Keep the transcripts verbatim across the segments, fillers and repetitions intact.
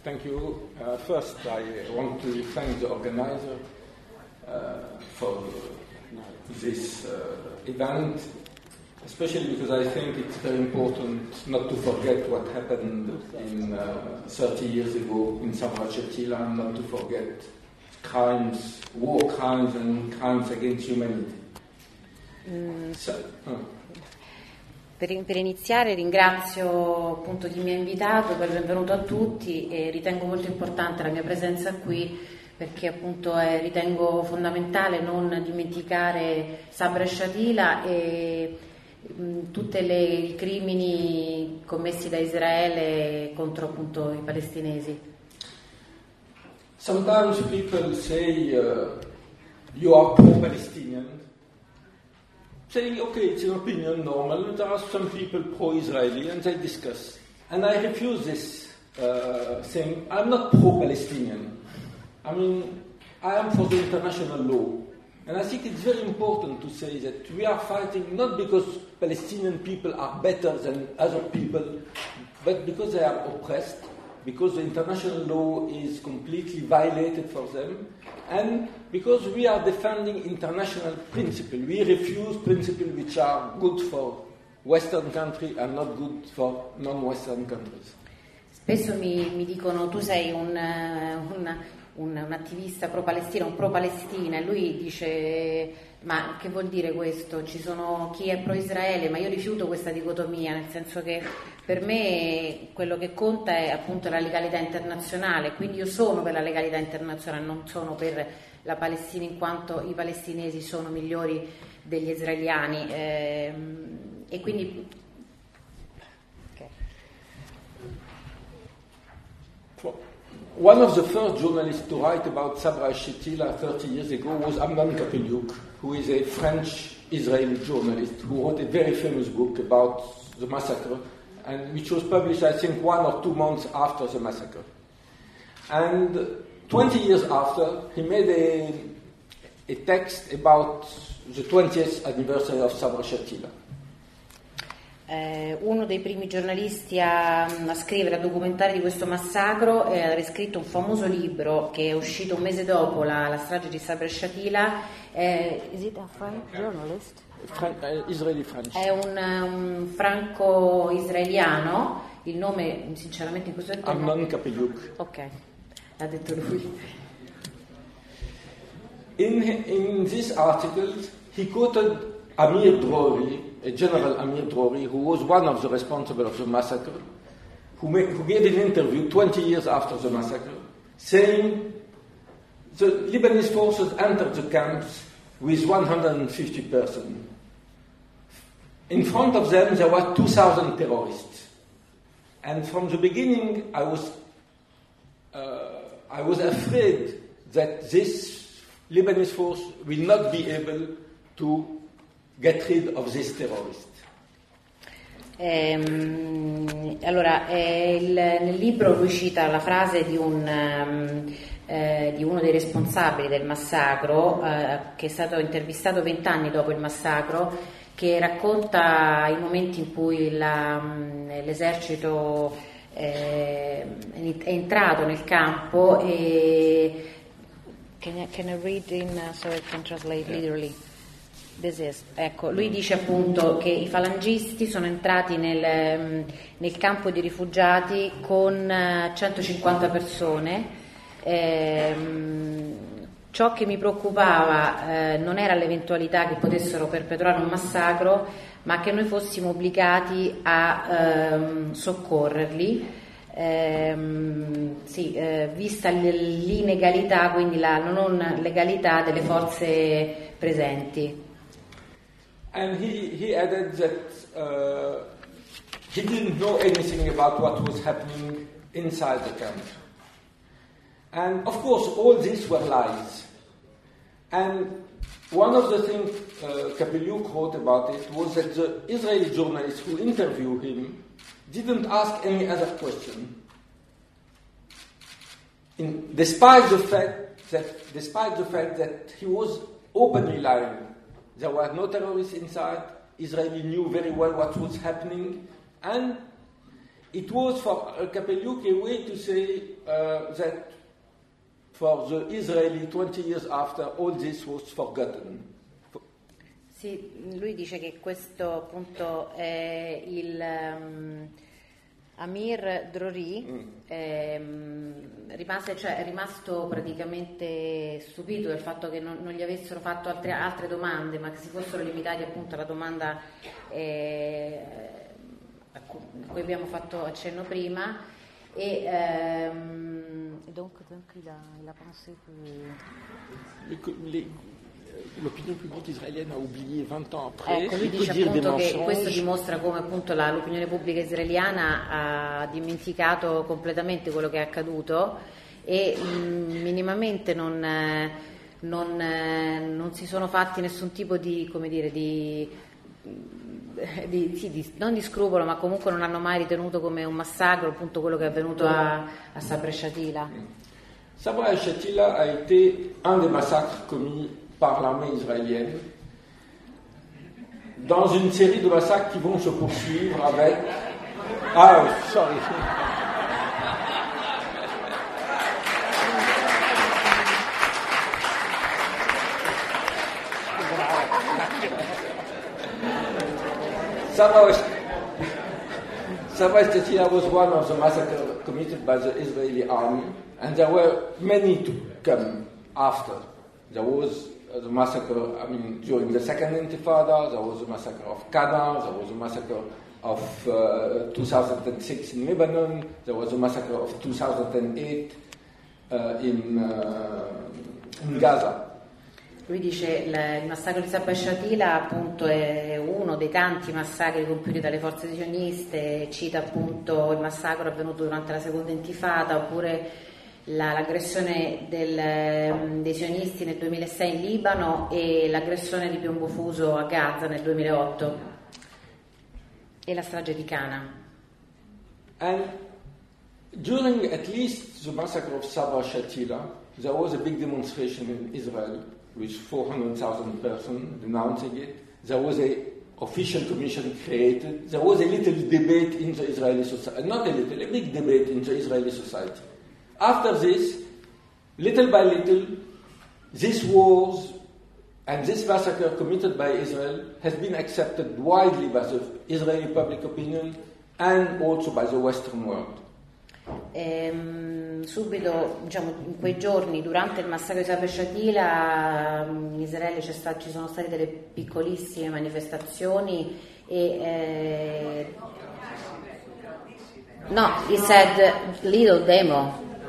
Thank you. Uh, first, I want to thank the organizer uh, for this uh, event, especially because I think it's very important not to forget what happened in uh, thirty years ago in Sabra Shatila, and not to forget crimes, war crimes and crimes against humanity. Mm. So, uh. Per, per iniziare ringrazio appunto chi mi ha invitato, per benvenuto a tutti, e ritengo molto importante la mia presenza qui perché appunto è, ritengo fondamentale non dimenticare Sabra Shatila e mh, tutti i crimini commessi da Israele contro appunto i palestinesi. Sometimes people say uh, you are pro-Palestinian. Saying, okay, it's an opinion, normal. There are some people pro-Israeli, and they discuss. And I refuse this, uh, saying, I'm not pro-Palestinian. I mean, I am for the international law. And I think it's very important to say that we are fighting not because Palestinian people are better than other people, but because they are oppressed, because the international law is completely violated for them, and because we are defending international principles. We refuse principles which are good for Western countries and not good for non-Western countries. Spesso mi, mi dicono tu sei un, un, un, un attivista pro-Palestina, un pro-Palestina, e lui dice ma che vuol dire questo? Ci sono chi è pro-Israele, ma io rifiuto questa dicotomia, nel senso che per me quello che conta è appunto la legalità internazionale, quindi io sono per la legalità internazionale, non sono per la Palestina in quanto i palestinesi sono migliori degli israeliani, ehm, e quindi okay. One of the first journalists to write about Sabra Shatila thirty years ago was Amnon Kapeliuk, who is a French-Israeli journalist who wrote a very famous book about the massacre, and which was published, I think, one or two months after the massacre. And twenty years after, he made a, a text about the twentieth anniversary of Sabra Shatila. Eh, uno dei primi giornalisti a, a scrivere, a documentare di questo massacro, e aveva scritto un famoso libro che è uscito un mese dopo la, la strage di Sabra Shatila. Eh, is it a French journalist? Fran- uh, Israeli French. È un, un franco-israeliano, il nome sinceramente in questo momento Amnon Kapeliuk. Ok, l'ha detto lui. In, in this article he quoted Amir Drori, a General Amir Drori, who was one of the responsible of the massacre, who, made, who gave an interview twenty years after the massacre, saying the Lebanese forces entered the camps with one hundred fifty persons. In front of them there were two thousand terrorists. And from the beginning I was, uh, I was afraid that this Lebanese force will not be able to get rid of this terrorist. Ehm, allora, eh, il, nel libro lui cita la frase di, un, um, eh, di uno dei responsabili del massacro, eh, che è stato intervistato vent'anni dopo il massacro, che racconta i momenti in cui la, l'esercito eh, è entrato nel campo e can I, can I read in uh, so I can translate literally. This is. Ecco, lui dice appunto che i falangisti sono entrati nel, nel campo di rifugiati con centocinquanta persone. Ehm, ciò che mi preoccupava eh, non era l'eventualità che potessero perpetrare un massacro, ma che noi fossimo obbligati a ehm, soccorrerli, ehm, sì, eh, vista l'illegalità, quindi la non legalità delle forze presenti. And he, he added that uh, he didn't know anything about what was happening inside the camp. And of course, all these were lies. And one of the things uh, Kapeliuk wrote about it was that the Israeli journalists who interviewed him didn't ask any other question. In, despite the fact that, despite the fact that he was openly lying. There were no terrorists inside. Israel knew very well what was happening. And it was for Kapeliuk a way to say uh, that for the Israeli twenty years after all this was forgotten. Sì, lui dice che questo appunto è il um, Amir Drori mm. ehm, rimase, cioè, è rimasto praticamente stupito del fatto che non, non gli avessero fatto altre, altre domande, ma che si fossero limitati appunto alla domanda eh, a cui abbiamo fatto accenno prima. Et euh, donc, donc il, a, il a pensé que... Les, l'opinione pubblica israeliana ha oublié vingt ans après. Ecco, lui dice appunto che questo dimostra come appunto la, l'opinione pubblica israeliana ha dimenticato completamente quello che è accaduto e mh, minimamente non, non, non si sono fatti nessun tipo di, come dire, di... Di, sì, di, non di scrupolo, ma comunque non hanno mai ritenuto come un massacro appunto quello che è avvenuto a, a Sabra Shatila. Sabra Shatila a été un des massacres commis par l'armée israélienne dans une série de massacres qui vont se poursuivre avec... Ah, sorry. Sabra Shatila was one of the massacres committed by the Israeli army, and there were many to come after. There was uh, the massacre, I mean, during the Second Intifada, there was the massacre of Qana, there was the massacre of uh, two thousand six in Lebanon, there was the massacre of two thousand eight uh, in, uh, in Gaza. Lui dice il, il massacro di Sabra Shatila appunto è uno dei tanti massacri compiuti dalle forze sioniste, cita appunto il massacro avvenuto durante la seconda intifada oppure la, l'aggressione del, dei sionisti nel duemilasei in Libano e l'aggressione di piombo fuso a Gaza nel duemilaotto e la strage di Qana. And during at least the massacre of Sabra Shatila there was a big demonstration in Israel with four hundred thousand persons denouncing it. There was a official commission created. There was a little debate in the Israeli society, not a little, a big debate in the Israeli society. After this, little by little, this wars and this massacre committed by Israel has been accepted widely by the Israeli public opinion and also by the Western world. Ehm, subito, diciamo, in quei giorni durante il massacro di Sabra Shatila in Israele c'è stato, ci sono state delle piccolissime manifestazioni e eh, no, he said little demo.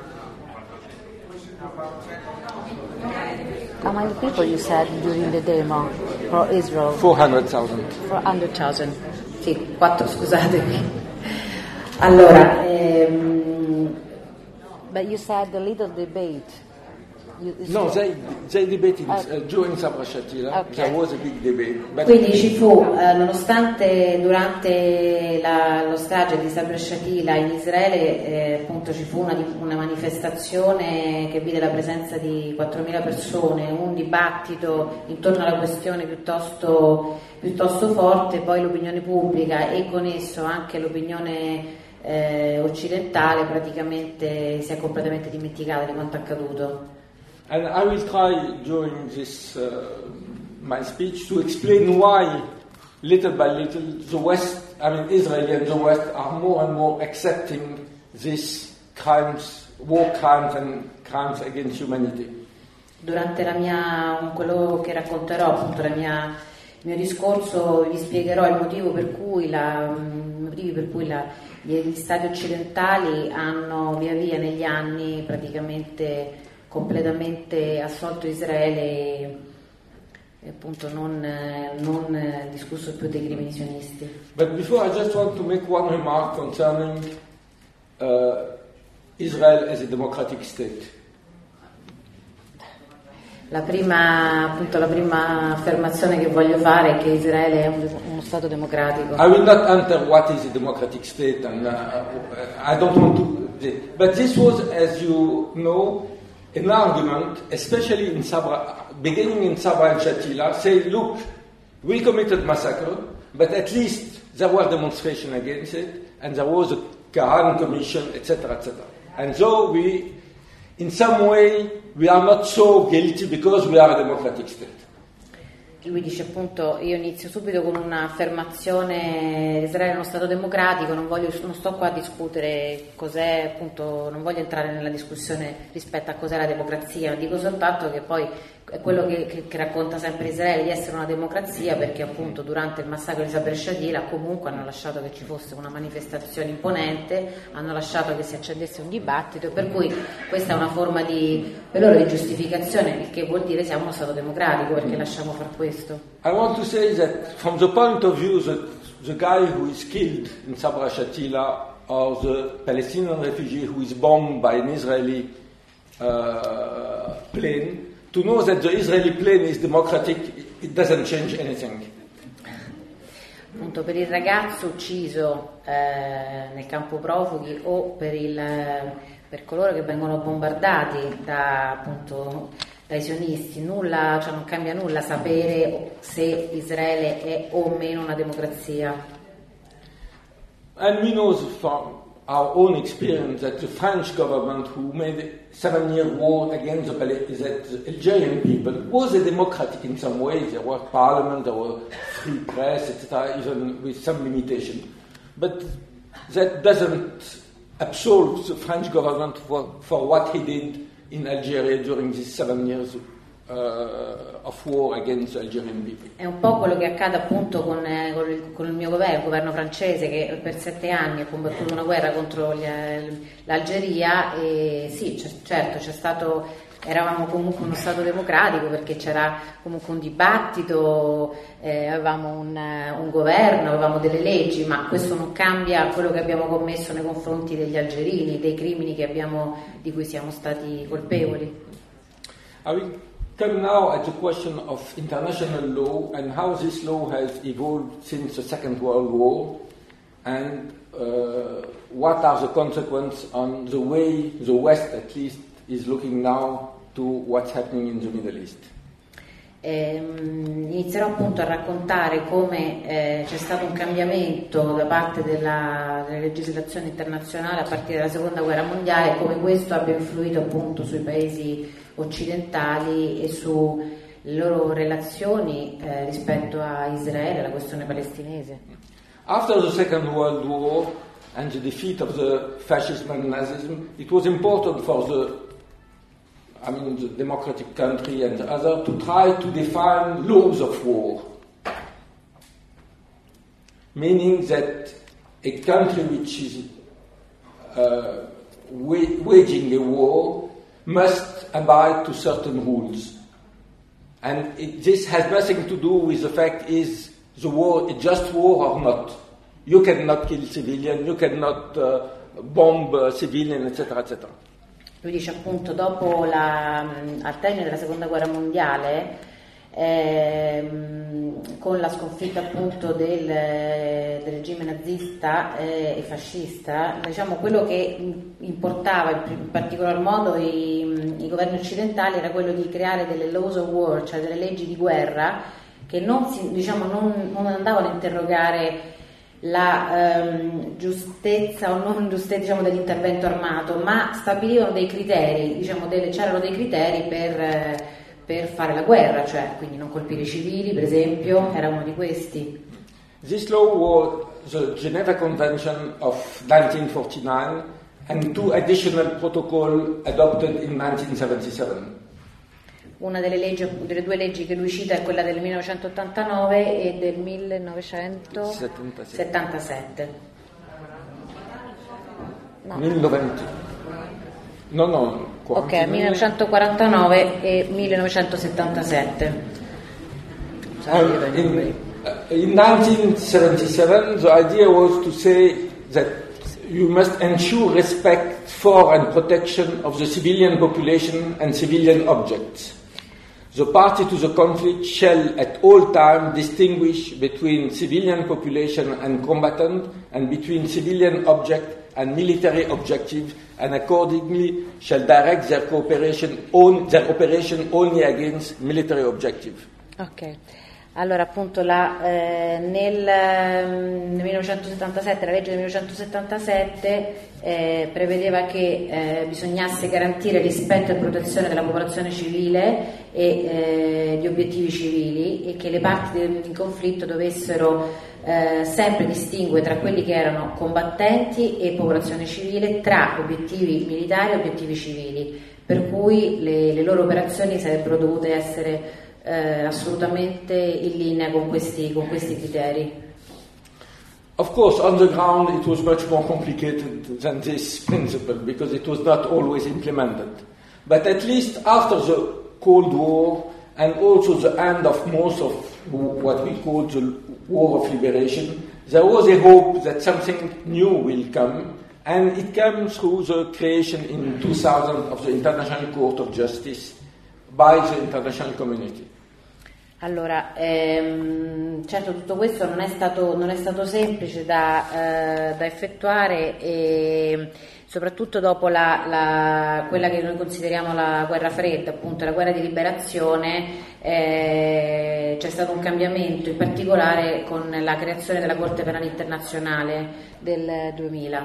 How many people you said during the demo for Israel? four hundred thousand. four hundred thousand. Sì, quattro, scusatemi. Allora, ehm, but you said a little debate. You, no, they, they debated uh, during Sabra Shatila. Okay. There was a big debate. Quindi ci fu, eh, nonostante durante la, lo strage di Sabra Shatila in Israele, eh, appunto ci fu una, una manifestazione che vide la presenza di quattromila persone, un dibattito intorno alla questione piuttosto, piuttosto forte, poi l'opinione pubblica e con esso anche l'opinione eh, occidentale praticamente si è completamente dimenticata di quanto accaduto. And I will try during this uh, my speech to explain why, little by little, the West, I mean Israel and the West, are more and more accepting these crimes, war crimes and crimes against humanity. Durante la mia, quello che racconterò, appunto, la mia, il mio discorso, vi spiegherò il motivo per cui, la, i motivi per cui la, gli stati occidentali hanno via via negli anni praticamente completamente assolto Israele e, e appunto non, non discusso più dei crimini sionisti. But before I just want to make one remark concerning uh, Israel as a democratic state. La prima, appunto, la prima affermazione che voglio fare è che Israele è un, uno Stato democratico. I will not enter what is a democratic state and uh, I don't want to, but this was, as you know, an argument, especially in Sabra, beginning in Sabra and Shatila, say, look, we committed massacre, but at least there were demonstrations against it, and there was a Kahan Commission, et cetera, et cetera. And so we, in some way, we are not so guilty because we are a democratic state. Lui dice appunto, io inizio subito con un'affermazione: Israele è uno Stato democratico, non, voglio, non sto qua a discutere cos'è, appunto, non voglio entrare nella discussione rispetto a cos'è la democrazia, ma dico soltanto che poi è quello che, che, che racconta sempre Israele di essere una democrazia, perché appunto durante il massacro di Sabra Shatila comunque hanno lasciato che ci fosse una manifestazione imponente, hanno lasciato che si accendesse un dibattito, per cui questa è una forma di, per loro, di giustificazione, il che vuol dire siamo uno Stato democratico perché lasciamo far questo. I want to say that from the point of view that the guy who is killed in Sabra Shatila or the Palestinian refugee who is bombed by an Israeli uh, plane, to know that the Israeli plane is democratic, it doesn't change anything. Appunto, per il ragazzo ucciso eh, nel campo profughi o per, il, per coloro che vengono bombardati da, appunto, dai sionisti, nulla, cioè non cambia nulla sapere se Israele è o meno una democrazia. And we know from our own experience that the French government, who made a seven-year war against the, the Algerian people, was a democratic in some ways. There was parliament, there was free press, et cetera, even with some limitation. But that doesn't absolve the French government for, for what he did in Algeria during these seven years uh, of war against the Algerian people. È un po' quello che accade appunto con, eh, con, il, con il mio governo, il governo francese, che per sette anni ha combattuto una guerra contro gli, l'Algeria, e sì, c- certo c'è stato, eravamo comunque uno Stato democratico perché c'era comunque un dibattito, eh, avevamo un, un governo, avevamo delle leggi, ma questo non cambia quello che abbiamo commesso nei confronti degli algerini, dei crimini che abbiamo, di cui siamo stati colpevoli. I will come now at the question of international law and how this law has evolved since the Second World War, and uh, what are the consequences on the way the West at least is looking now to what's happening in the Middle East. Eh, inizierò appunto a raccontare come eh, c'è stato un cambiamento da parte della, della legislazione internazionale a partire dalla Seconda Guerra Mondiale e come questo abbia influito appunto sui paesi occidentali e sulle loro relazioni eh, rispetto a Israele, alla questione palestinese. After the Second World War and the defeat of the fascism and Nazism, it was important for the I mean, the democratic country and the other, to try to define laws of war. Meaning that a country which is uh, wa- waging a war must abide to certain rules. And it, this has nothing to do with the fact is the war a just war or not. You cannot kill civilians, you cannot uh, bomb uh, civilians, et cetera, et cetera. Lui dice appunto dopo la, al termine della Seconda Guerra Mondiale, ehm, con la sconfitta appunto del, del regime nazista eh, e fascista, diciamo quello che importava in particolar modo i, i governi occidentali era quello di creare delle laws of war, cioè delle leggi di guerra che non, si, diciamo, non, non andavano a interrogare la ehm, giustezza o non giustezza, diciamo, dell'intervento armato, ma stabilivano dei criteri, diciamo, delle, c'erano dei criteri per, eh, per fare la guerra, cioè quindi non colpire i civili, per esempio, era uno di questi. This law was the Geneva Convention of nineteen forty-nine and two additional protocols adopted in nineteen seventy-seven. Una delle, leggi, delle due leggi che lui cita è quella del millenovecentottantanove e del millenovecentosettantasette. No. millenovecento No, no. Ok, millenovecentoquarantanove e millenovecentosettantasette. Um, in, uh, in nineteen seventy-seven, the idea was to say that you must ensure respect for and protection of the civilian population and civilian objects. The party to the conflict shall at all times distinguish between civilian population and combatant and between civilian object and military objective, and accordingly shall direct their cooperation on, their operation only against military objective. Ok. Allora, appunto, la, eh, nel, nel millenovecentosettantasette, la legge del millenovecentosettantasette eh, prevedeva che eh, bisognasse garantire rispetto e protezione della popolazione civile e eh, di obiettivi civili, e che le parti in conflitto dovessero eh, sempre distinguere tra quelli che erano combattenti e popolazione civile, tra obiettivi militari e obiettivi civili, per cui le, le loro operazioni sarebbero dovute essere Eh, assolutamente in linea con questi, con questi criteri. Of course, on the ground it was much more complicated than this principle because it was not always implemented. But at least after the Cold War and also the end of most of what we call the War of Liberation, there was a hope that something new will come, and it came through the creation in two thousand of the International Court of Justice by the international community. Allora, ehm, certo tutto questo non è stato, non è stato semplice da, eh, da effettuare, e soprattutto dopo la, la, quella che noi consideriamo la guerra fredda, appunto la guerra di liberazione, eh, c'è stato un cambiamento, in particolare con la creazione della Corte Penale Internazionale del duemila.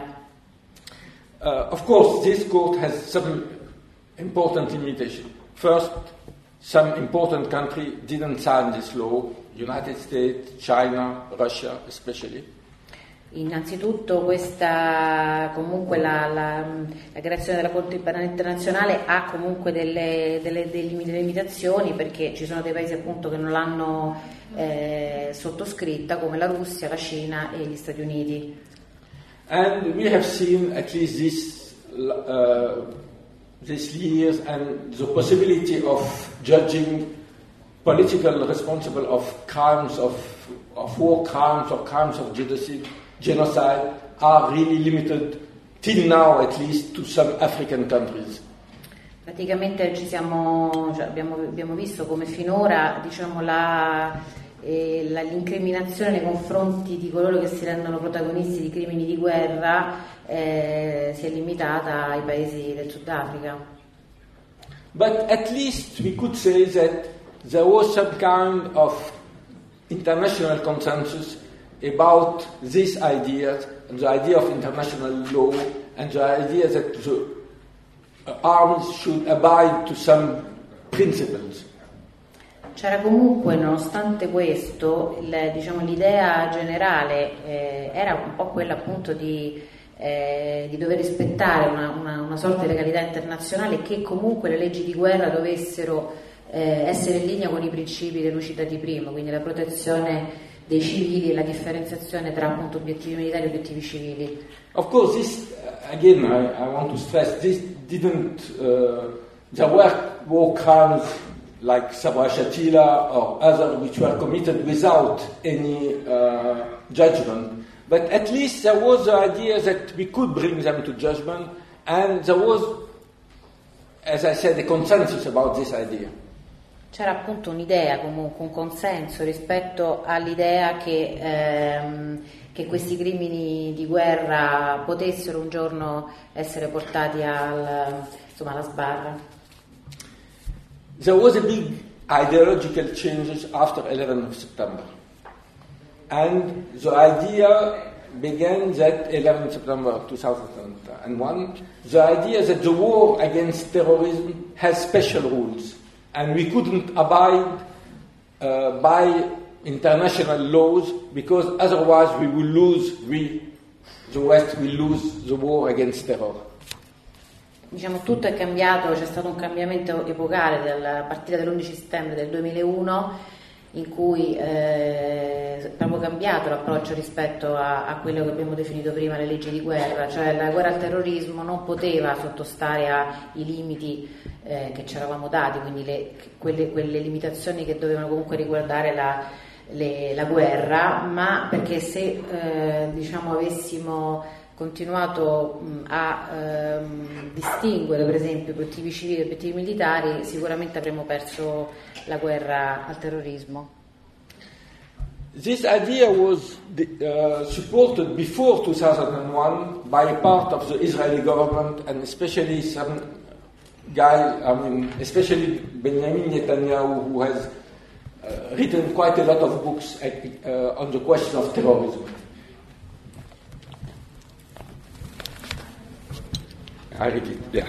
Uh, of course, this court has some important limitations. First, some important countries didn't sign this law, United States, China, Russia especially. Innanzitutto questa, comunque la, la, la creazione della Corte Penale Internazionale ha comunque delle, delle, delle limitazioni, perché ci sono dei paesi appunto che non l'hanno eh, sottoscritta, come la Russia, la Cina e gli Stati Uniti. And we have seen at least this uh, these years and the possibility of judging political responsible of crimes of, of war crimes or crimes of genocide, genocide are really limited till now, at least, to some African countries. Praticamente ci siamo, cioè abbiamo, abbiamo visto come finora, diciamo, la, eh, la, l'incriminazione nei confronti di coloro che si rendono protagonisti di crimini di guerra eh, si è limitata ai paesi del Sudafrica. But at least we could say that there was some kind of international consensus about these ideas, and the idea of international law, and the idea that the arms should abide to some principles. C'era comunque, nonostante questo, il, diciamo, l'idea generale eh, era un po' quella appunto di, eh, di dover rispettare una, una, una sorta di legalità internazionale, che comunque le leggi di guerra dovessero eh, essere in linea con i principi delucidati prima, quindi la protezione dei civili e la differenziazione tra appunto obiettivi militari e obiettivi civili. Of course, this again I, I want to stress this didn't uh, there were war crimes like Sabra Shatila or others which were committed without any uh, judgment, but at least there was the idea that we could bring them to judgment, and there was, as I said, a consensus about this idea. C'era appunto un'idea, comunque un consenso rispetto all'idea che, ehm, che questi crimini di guerra potessero un giorno essere portati al, insomma, alla sbarra. There was a big ideological changes after eleventh of September, and the idea began that eleventh September two thousand one, the idea that the war against terrorism has special rules, and we couldn't abide uh, by international laws, because otherwise we will lose, we, the West will lose the war against terror. Diciamo, tutto è cambiato, c'è stato un cambiamento epocale a partire dall'undici settembre del duemilauno, in cui eh, è proprio cambiato l'approccio rispetto a, a quello che abbiamo definito prima le leggi di guerra, cioè la guerra al terrorismo non poteva sottostare ai limiti eh, che ci eravamo dati, quindi le, quelle, quelle limitazioni che dovevano comunque riguardare la, le, la guerra, ma perché se eh, diciamo avessimo continuato mh, a ehm, distinguere per esempio obiettivi civili e obiettivi militari, sicuramente avremmo perso la guerra al terrorismo. This idea was uh, supported before two thousand one by a part of the Israeli government, and especially some guy, I mean, especially Benjamin Netanyahu, who has uh, written quite a lot of books at, uh, on the question of terrorism. I repeat, yeah.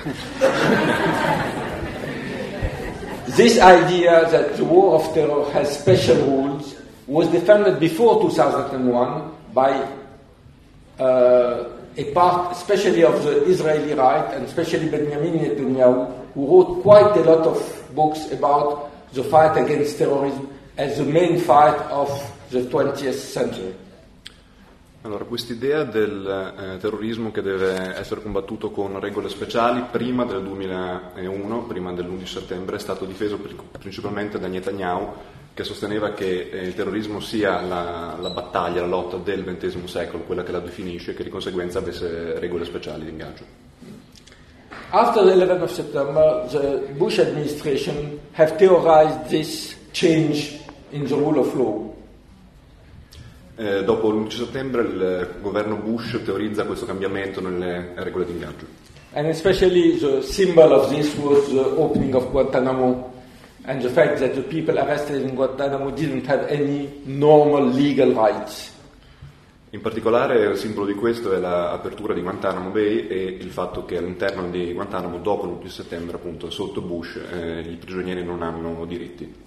This idea that the war of terror has special rules was defended before two thousand one by uh, a part, especially of the Israeli right, and especially Benjamin Netanyahu, who wrote quite a lot of books about the fight against terrorism as the main fight of the twentieth century. Allora, quest'idea del eh, terrorismo che deve essere combattuto con regole speciali prima del duemilauno, prima dell'undici settembre, è stato difeso principalmente da Netanyahu, che sosteneva che eh, il terrorismo sia la, la battaglia, la lotta del ventesimo secolo, quella che la definisce, e che di conseguenza avesse regole speciali di ingaggio. After the eleventh of September, the Bush administration have theorized this change in the rule of law. Eh, dopo l'undici settembre il governo Bush teorizza questo cambiamento nelle regole di ingaggio. And especially the symbol of this was the opening of Guantanamo and the fact that the people arrested in Guantanamo didn't have any normal legal rights. In particolare il simbolo di questo è l'apertura di Guantanamo Bay e il fatto che all'interno di Guantanamo dopo l'undici settembre, appunto sotto Bush, eh, i prigionieri non hanno diritti.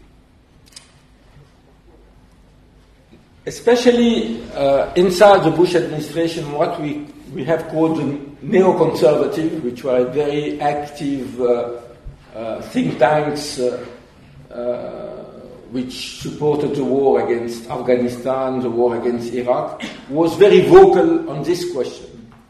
Especially uh, inside the Bush administration, what we, we have called the neoconservative, which were very active uh, uh, think tanks uh, uh, which supported the war against Afghanistan, the war against Iraq, was very vocal on this question.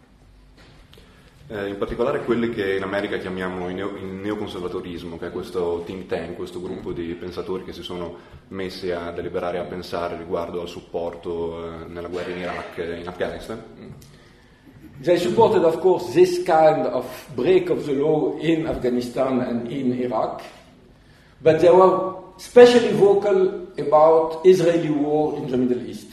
Eh, in particolare quelli che in America chiamiamo il, neo, il neoconservatorismo, che è questo think tank, questo gruppo di pensatori che si sono messi a deliberare, a pensare riguardo al supporto eh, nella guerra in Iraq e in Afghanistan. They supported, of course, this kind of break of the law in Afghanistan and in Iraq, but they were especially vocal about Israeli war in the Middle East.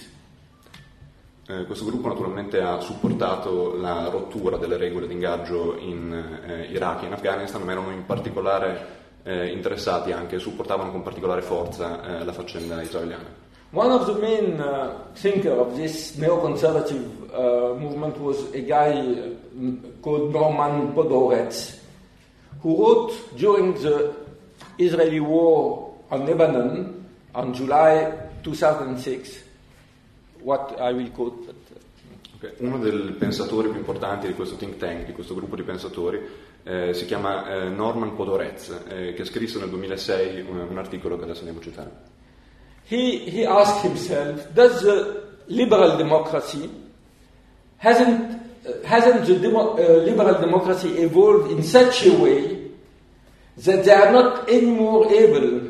Eh, questo gruppo naturalmente ha supportato la rottura delle regole di ingaggio in eh, Iraq e in Afghanistan, ma erano in particolare eh, interessati anche, supportavano con particolare forza eh, la faccenda israeliana. One of the main uh, thinkers of this neoconservative uh, movement was a guy uh, called Norman Podhoretz, who wrote during the Israeli war on Lebanon on July two thousand six. What I will quote. But, uh, okay. Uno dei pensatori più importanti di questo think tank, di questo gruppo di pensatori, eh, si chiama eh, Norman Podhoretz, eh, che scrisse nel duemilasei un, un articolo che adesso andiamo a citare. He, he asked himself, does the liberal democracy, hasn't, uh, hasn't the demo, uh, liberal democracy evolved in such a way that they are not anymore able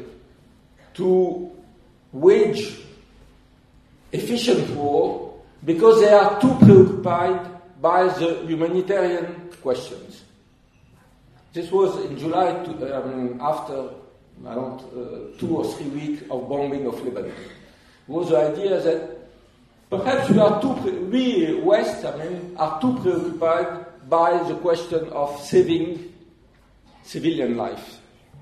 to wage efficient war because they are too preoccupied by the humanitarian questions. This was in July, to, um, after around uh, two or three weeks of bombing of Lebanon. It was the idea that perhaps we are too, pre- we West, I mean, are too preoccupied by the question of saving civilian lives.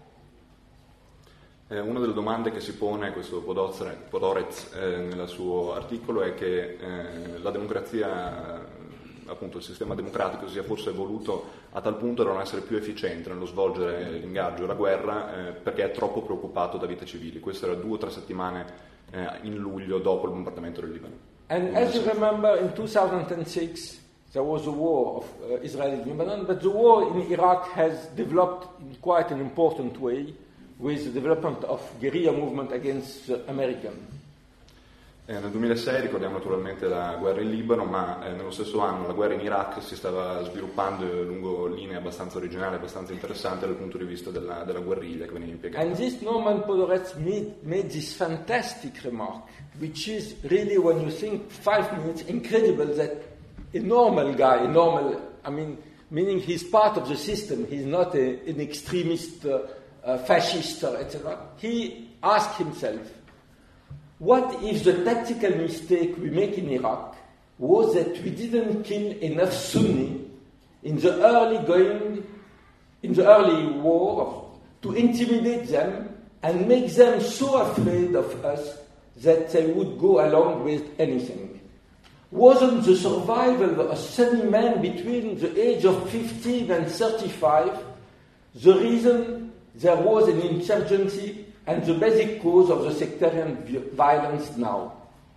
Eh, una delle domande che si pone questo Podhoretz eh, nel suo articolo è che eh, la democrazia, appunto il sistema democratico, sia forse evoluto a tal punto da non essere più efficiente nello svolgere l'ingaggio e la guerra eh, perché è troppo preoccupato da vite civili. Questo era due o tre settimane eh, in luglio dopo il bombardamento del Libano. And as you remember, in two thousand six there was a war of uh, Israel and Lebanon, but the war in Iraq has developed in quite an important way, with the development of guerrilla movement against the American. Eh, nel duemilasei ricordiamo naturalmente la guerra in Libano, ma eh, nello stesso anno la guerra in Iraq si stava sviluppando lungo linee abbastanza originali, abbastanza interessanti dal punto di vista della, della guerriglia che veniva impiegata. And this Norman Podhoretz made, made this fantastic remark, which is really, when you think five minutes, incredible that a normal guy, a normal, I mean, meaning he's part of the system, he's not a, an extremist uh, uh, fascist, et cetera. He asked himself, what if the tactical mistake we make in Iraq was that we didn't kill enough Sunni in the early going, in the early war to intimidate them and make them so afraid of us that they would go along with anything. Wasn't the survival of a sunny man between the age of fifteen and thirty-five the reason there was an insurgency and the basic cause of the sectarian violence now?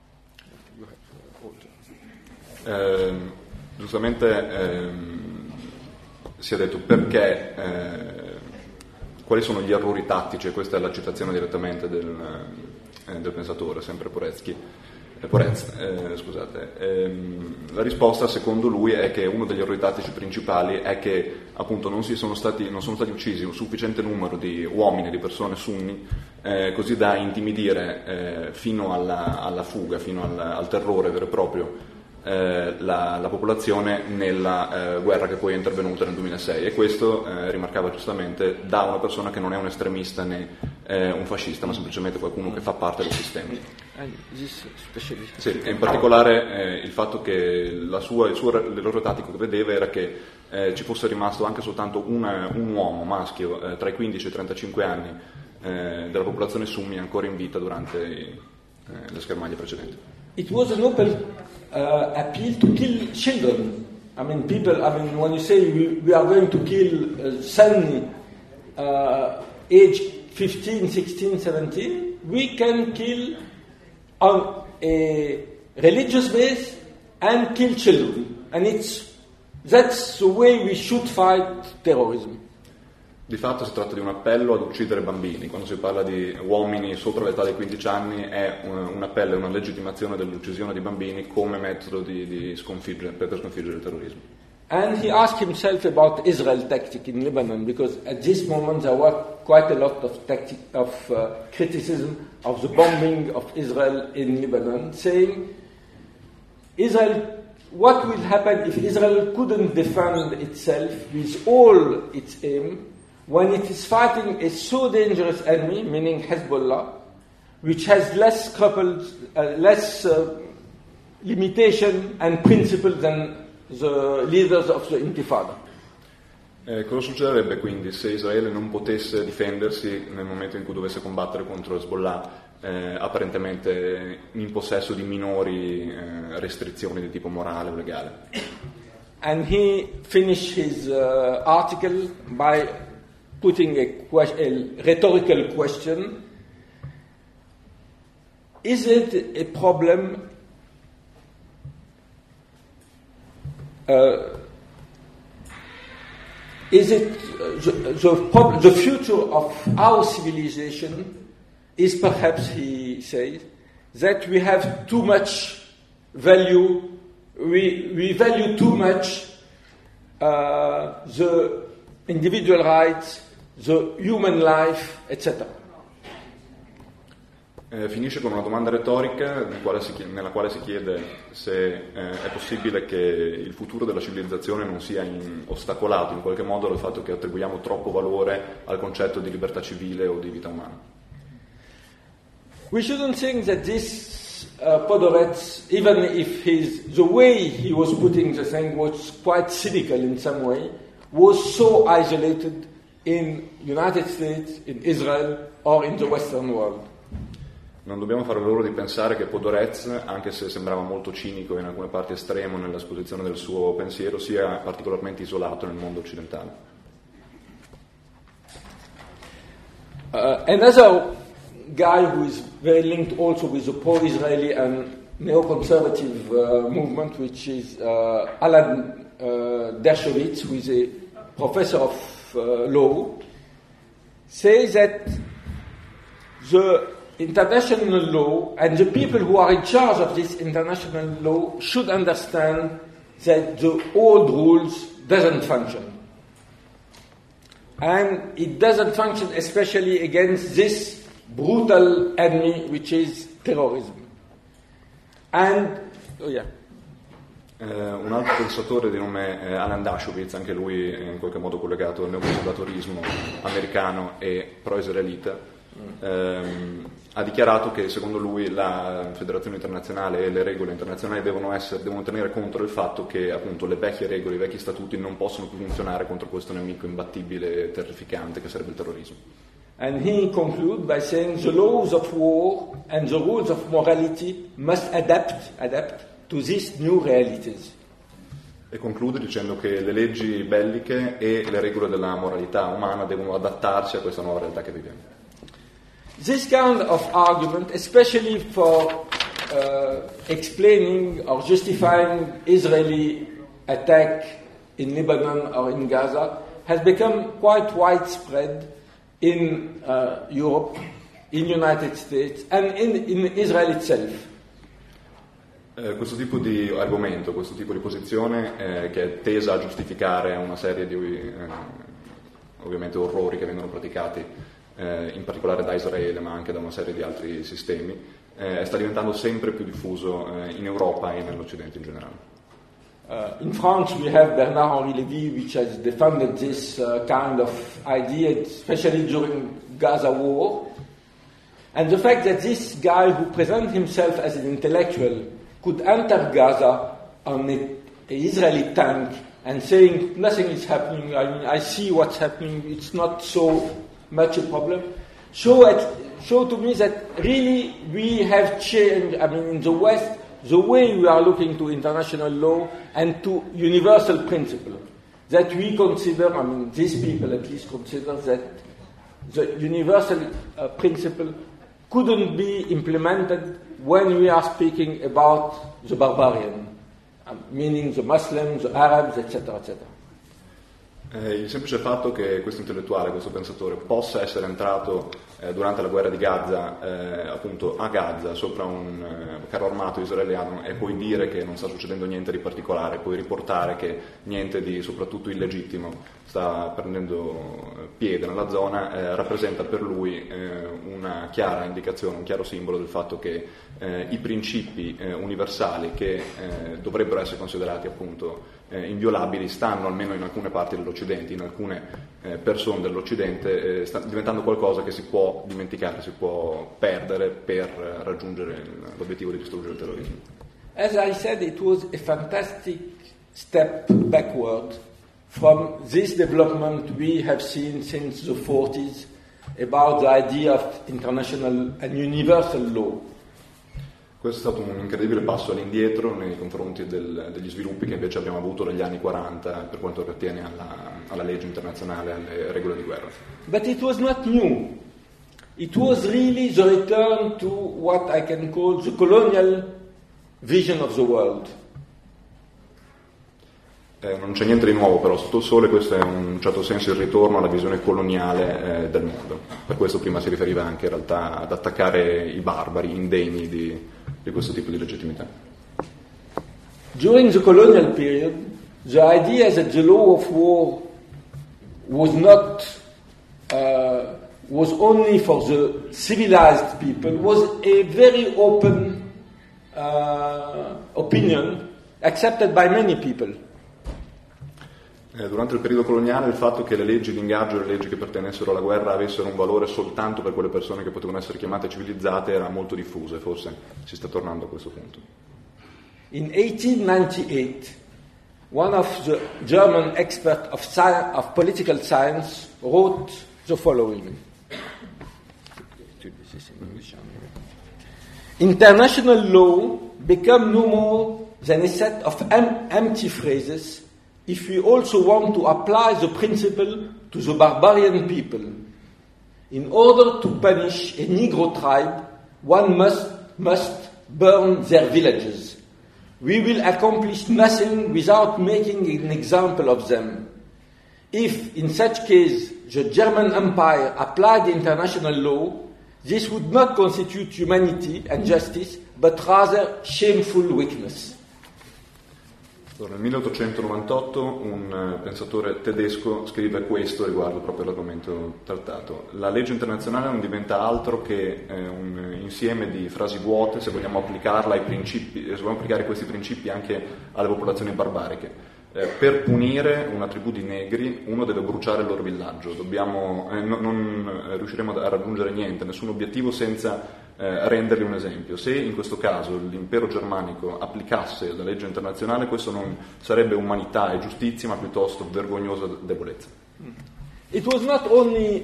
Eh, giustamente eh, si è detto perché, eh, quali sono gli errori tattici, e questa è la citazione direttamente del, eh, del pensatore, sempre Poretsky, eh, Porez, eh, scusate. Eh, la risposta secondo lui è che uno degli errori tattici principali è che appunto non, si sono stati, non sono stati uccisi un sufficiente numero di uomini, di persone sunni, eh, così da intimidire eh, fino alla, alla fuga, fino al, al terrore vero e proprio Eh, la, la popolazione nella eh, guerra che poi è intervenuta nel duemilasei, e questo eh, rimarcava giustamente da una persona che non è un estremista né eh, un fascista, ma semplicemente qualcuno che fa parte del sistema. Sì, e in particolare eh, il fatto che la sua, il suo l'errore tattico che vedeva era che eh, ci fosse rimasto anche soltanto una, un uomo maschio eh, tra i quindici e i trentacinque anni eh, della popolazione sunni ancora in vita durante i, eh, le schermaglie precedenti. It was an open uh, appeal to kill children. I mean, people, I mean, when you say we, we are going to kill uh, Sunni, uh, age fifteen, sixteen, seventeen, we can kill on a religious base and kill children. And it's, that's the way we should fight terrorism. Di fatto si tratta di un appello ad uccidere bambini. Quando si parla di uomini sopra l'età dei quindici anni è un, un appello, una legittimazione dell'uccisione di bambini come metodo di, di sconfiggere, per sconfiggere il terrorismo. And he asked himself about Israel tactic in Lebanon, because at this moment there were quite a lot of tactic, of uh, criticism of the bombing of Israel in Lebanon, saying, Israel, what will happen if Israel couldn't defend itself with all its aim when it is fighting a so dangerous enemy, meaning Hezbollah, which has less scruples, uh, less uh, limitation and principle than the leaders of the Intifada? Eh, cosa succederebbe quindi se Israele non potesse difendersi nel momento in cui dovesse combattere contro Hezbollah, eh, apparentemente in possesso di minori eh, restrizioni di tipo morale o legale? And he finished his uh, article by putting a, que- a rhetorical question: is it a problem uh, is it uh, the, the, prob- the future of our civilization is perhaps, he says, that we have too much value, we, we value too much uh, the individual rights, the human life, et cetera. Eh, finisce con una domanda retorica nel quale si chiede, nella quale si chiede se eh, è possibile che il futuro della civilizzazione non sia in, ostacolato in qualche modo dal fatto che attribuiamo troppo valore al concetto di libertà civile o di vita umana. We shouldn't think that this uh, Podorets, even if his, the way he was putting the thing was quite cynical in some way, was so isolated in United States, in Israel, or in the Western world. Non dobbiamo fare l'errore di pensare che Podorez, anche se sembrava molto cinico in alcune parti estremo nell'esposizione del suo pensiero, sia particolarmente isolato nel mondo occidentale. Uh, another guy who is very linked also with the pro-Israeli and neoconservative uh, movement, which is uh, Alan uh, Dershowitz, who is a professor of uh, law, says that the international law and the people who are in charge of this international law should understand that the old rules doesn't function. And it doesn't function especially against this brutal enemy, which is terrorism. And, oh yeah. Eh, un altro pensatore di nome eh, Alan Dershowitz, anche lui in qualche modo collegato al neoconservatorismo americano e pro-israelita, ehm, ha dichiarato che secondo lui la Federazione Internazionale e le regole internazionali devono, essere, devono tenere conto del fatto che appunto le vecchie regole, i vecchi statuti non possono più funzionare contro questo nemico imbattibile e terrificante che sarebbe il terrorismo. And he concludes by saying the laws of war and the rules of morality must adapt, adapt to these new realities. E conclude dicendo che le leggi belliche e le regole della moralità umana devono adattarsi a questa nuova realtà che viviamo. This kind of argument, especially for uh, explaining or justifying Israeli attack in Lebanon or in Gaza, has become quite widespread in uh, Europe, in United States, and in, in Israel itself. Eh, questo tipo di argomento, questo tipo di posizione eh, che è tesa a giustificare una serie di eh, ovviamente orrori che vengono praticati eh, in particolare da Israele ma anche da una serie di altri sistemi, eh, sta diventando sempre più diffuso eh, in Europa e nell'Occidente in generale. Uh, in France we have Bernard-Henri Lévy, which has defended this uh, kind of idea, especially during Gaza war. And the fact that this guy who presents himself as an intellectual could enter Gaza on an Israeli tank and saying nothing is happening, I mean, I see what's happening, it's not so much a problem, show, it, show to me that really we have changed, I mean, in the West, the way we are looking to international law and to universal principle, that we consider, I mean, these people at least consider that the universal uh, principle couldn't be implemented when we are speaking about the barbarian, uh, meaning the Muslims, the Arabs, et cetera, et cetera. Eh, il semplice fatto che questo intellettuale, questo pensatore, possa essere entrato eh, durante la guerra di Gaza, eh, appunto a Gaza, sopra un eh, carro armato israeliano, e poi dire che non sta succedendo niente di particolare, poi riportare che niente di soprattutto illegittimo sta prendendo piede nella zona, eh, rappresenta per lui eh, una chiara indicazione, un chiaro simbolo del fatto che eh, i principi eh, universali che eh, dovrebbero essere considerati appunto eh, inviolabili stanno almeno in alcune parti dell'Occidente, in alcune eh, persone dell'Occidente, eh, sta diventando qualcosa che si può dimenticare, si può perdere per eh, raggiungere l'obiettivo di distruggere il terrorismo. As I said, it was a fantastic step backward from this development we have seen since the forties about the idea of international and universal law. Questo è stato un incredibile passo all'indietro nei confronti del, degli sviluppi che invece abbiamo avuto dagli anni quaranta per quanto attiene alla, alla legge internazionale, alle regole di guerra. But it was not new. It was really the return to what I can call the colonial vision of the world. Eh, non c'è niente di nuovo però sotto il sole, questo è in un certo senso il ritorno alla visione coloniale eh, del mondo. Per questo prima si riferiva anche in realtà ad attaccare i barbari indegni di, di questo tipo di legittimità. During the colonial period, the idea that the law of war was not uh, was only for the civilized people was a very open uh, opinion accepted by many people. Eh, durante il periodo coloniale il fatto che le leggi di ingaggio e le leggi che pertenessero alla guerra avessero un valore soltanto per quelle persone che potevano essere chiamate civilizzate era molto diffuso e forse si sta tornando a questo punto. In eighteen ninety-eight, one of the German experts of, sci- of political science wrote the following. International law became no more than a set of em- empty phrases if we also want to apply the principle to the barbarian people. In order to punish a Negro tribe, one must, must burn their villages. We will accomplish nothing without making an example of them. If, in such case, the German Empire applied international law, this would not constitute humanity and justice, but rather shameful weakness. Nel milleottocentonovantotto un pensatore tedesco scrive questo riguardo proprio all'argomento trattato. La legge internazionale non diventa altro che eh, un insieme di frasi vuote se vogliamo applicarla ai principi, se vogliamo applicare questi principi anche alle popolazioni barbariche. Eh, per punire una tribù di negri uno deve bruciare il loro villaggio, dobbiamo, eh, no, non riusciremo a raggiungere niente, nessun obiettivo senza eh, rendergli un esempio. Se in questo caso l'impero germanico applicasse la legge internazionale, questo non sarebbe umanità e giustizia, ma piuttosto vergognosa debolezza. It was not only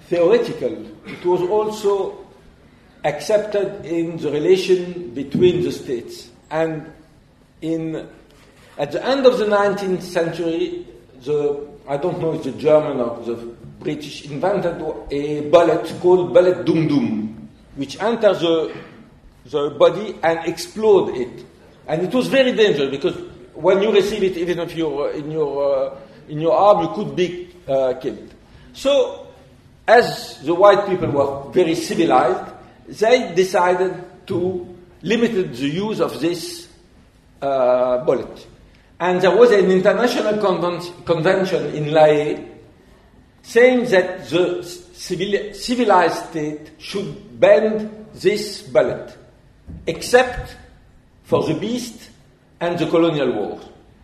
theoretical. It was also accepted in the relation between the states. And in at the end of the nineteenth century, the I don't know if the German or the British invented a bullet called bullet dum dum, which enters the the body and explode it. And it was very dangerous because when you receive it, even if you're in your uh, in your arm, you could be uh, killed. So, as the white people were very civilized, they decided to limit the use of this uh, bullet. And there was an international conven- convention in La Haye saying that the civil- civilized state should ban this bullet, except for the beast and the colonial war.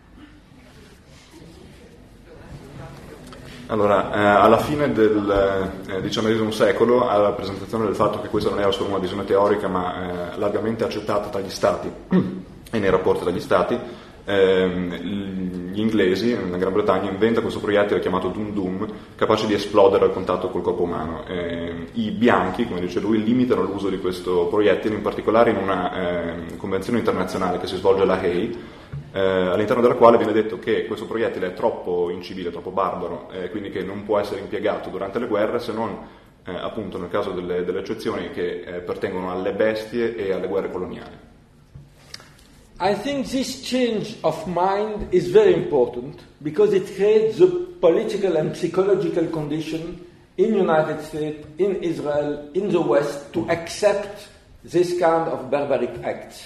Allora, eh, alla fine del eh, diciannovesimo secolo, alla rappresentazione del fatto che questa non era solo una visione teorica ma eh, largamente accettata dagli stati e nei rapporti dagli stati, eh, gli inglesi, la Gran Bretagna, inventa questo proiettile chiamato Dum Dum, capace di esplodere al contatto col corpo umano. Eh, I bianchi, come dice lui, limitano l'uso di questo proiettile, in particolare in una eh, convenzione internazionale che si svolge a La Haye, Eh, all'interno della quale viene detto che questo proiettile è troppo incivile, troppo barbaro, eh, quindi che non può essere impiegato durante le guerre, se non eh, appunto nel caso delle, delle eccezioni che eh, pertengono alle bestie e alle guerre coloniali. I think this change of mind is very important because it creates the political and psychological condition in the United States, in Israel, in the West to accept this kind of barbaric acts.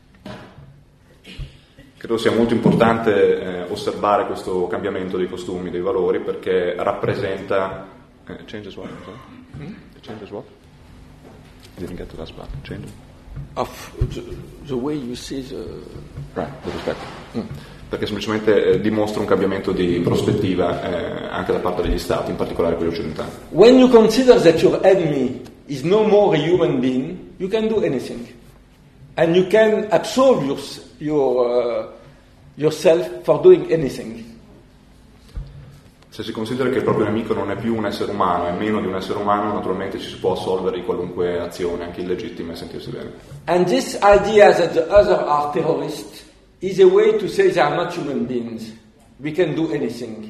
Credo sia molto importante eh, osservare questo cambiamento dei costumi, dei valori, perché rappresenta... Eh, change as what? Hmm? Change as what? I didn't get to that spot. Change? Of the, the way you see the... Right, the respect. Mm. Perché semplicemente eh, dimostra un cambiamento di prospettiva eh, anche da parte degli stati, in particolare quelli occidentali. When you consider that your enemy is no more a human being, you can do anything. And you can absolve your, your, uh, yourself for doing anything. Se si considera che il proprio nemico non è più un essere umano, è meno di un essere umano, naturalmente ci si può assolvere di qualunque azione, anche illegittima, e sentirsi bene. And this idea that the other are terrorists is a way to say they are not human beings. We can do anything.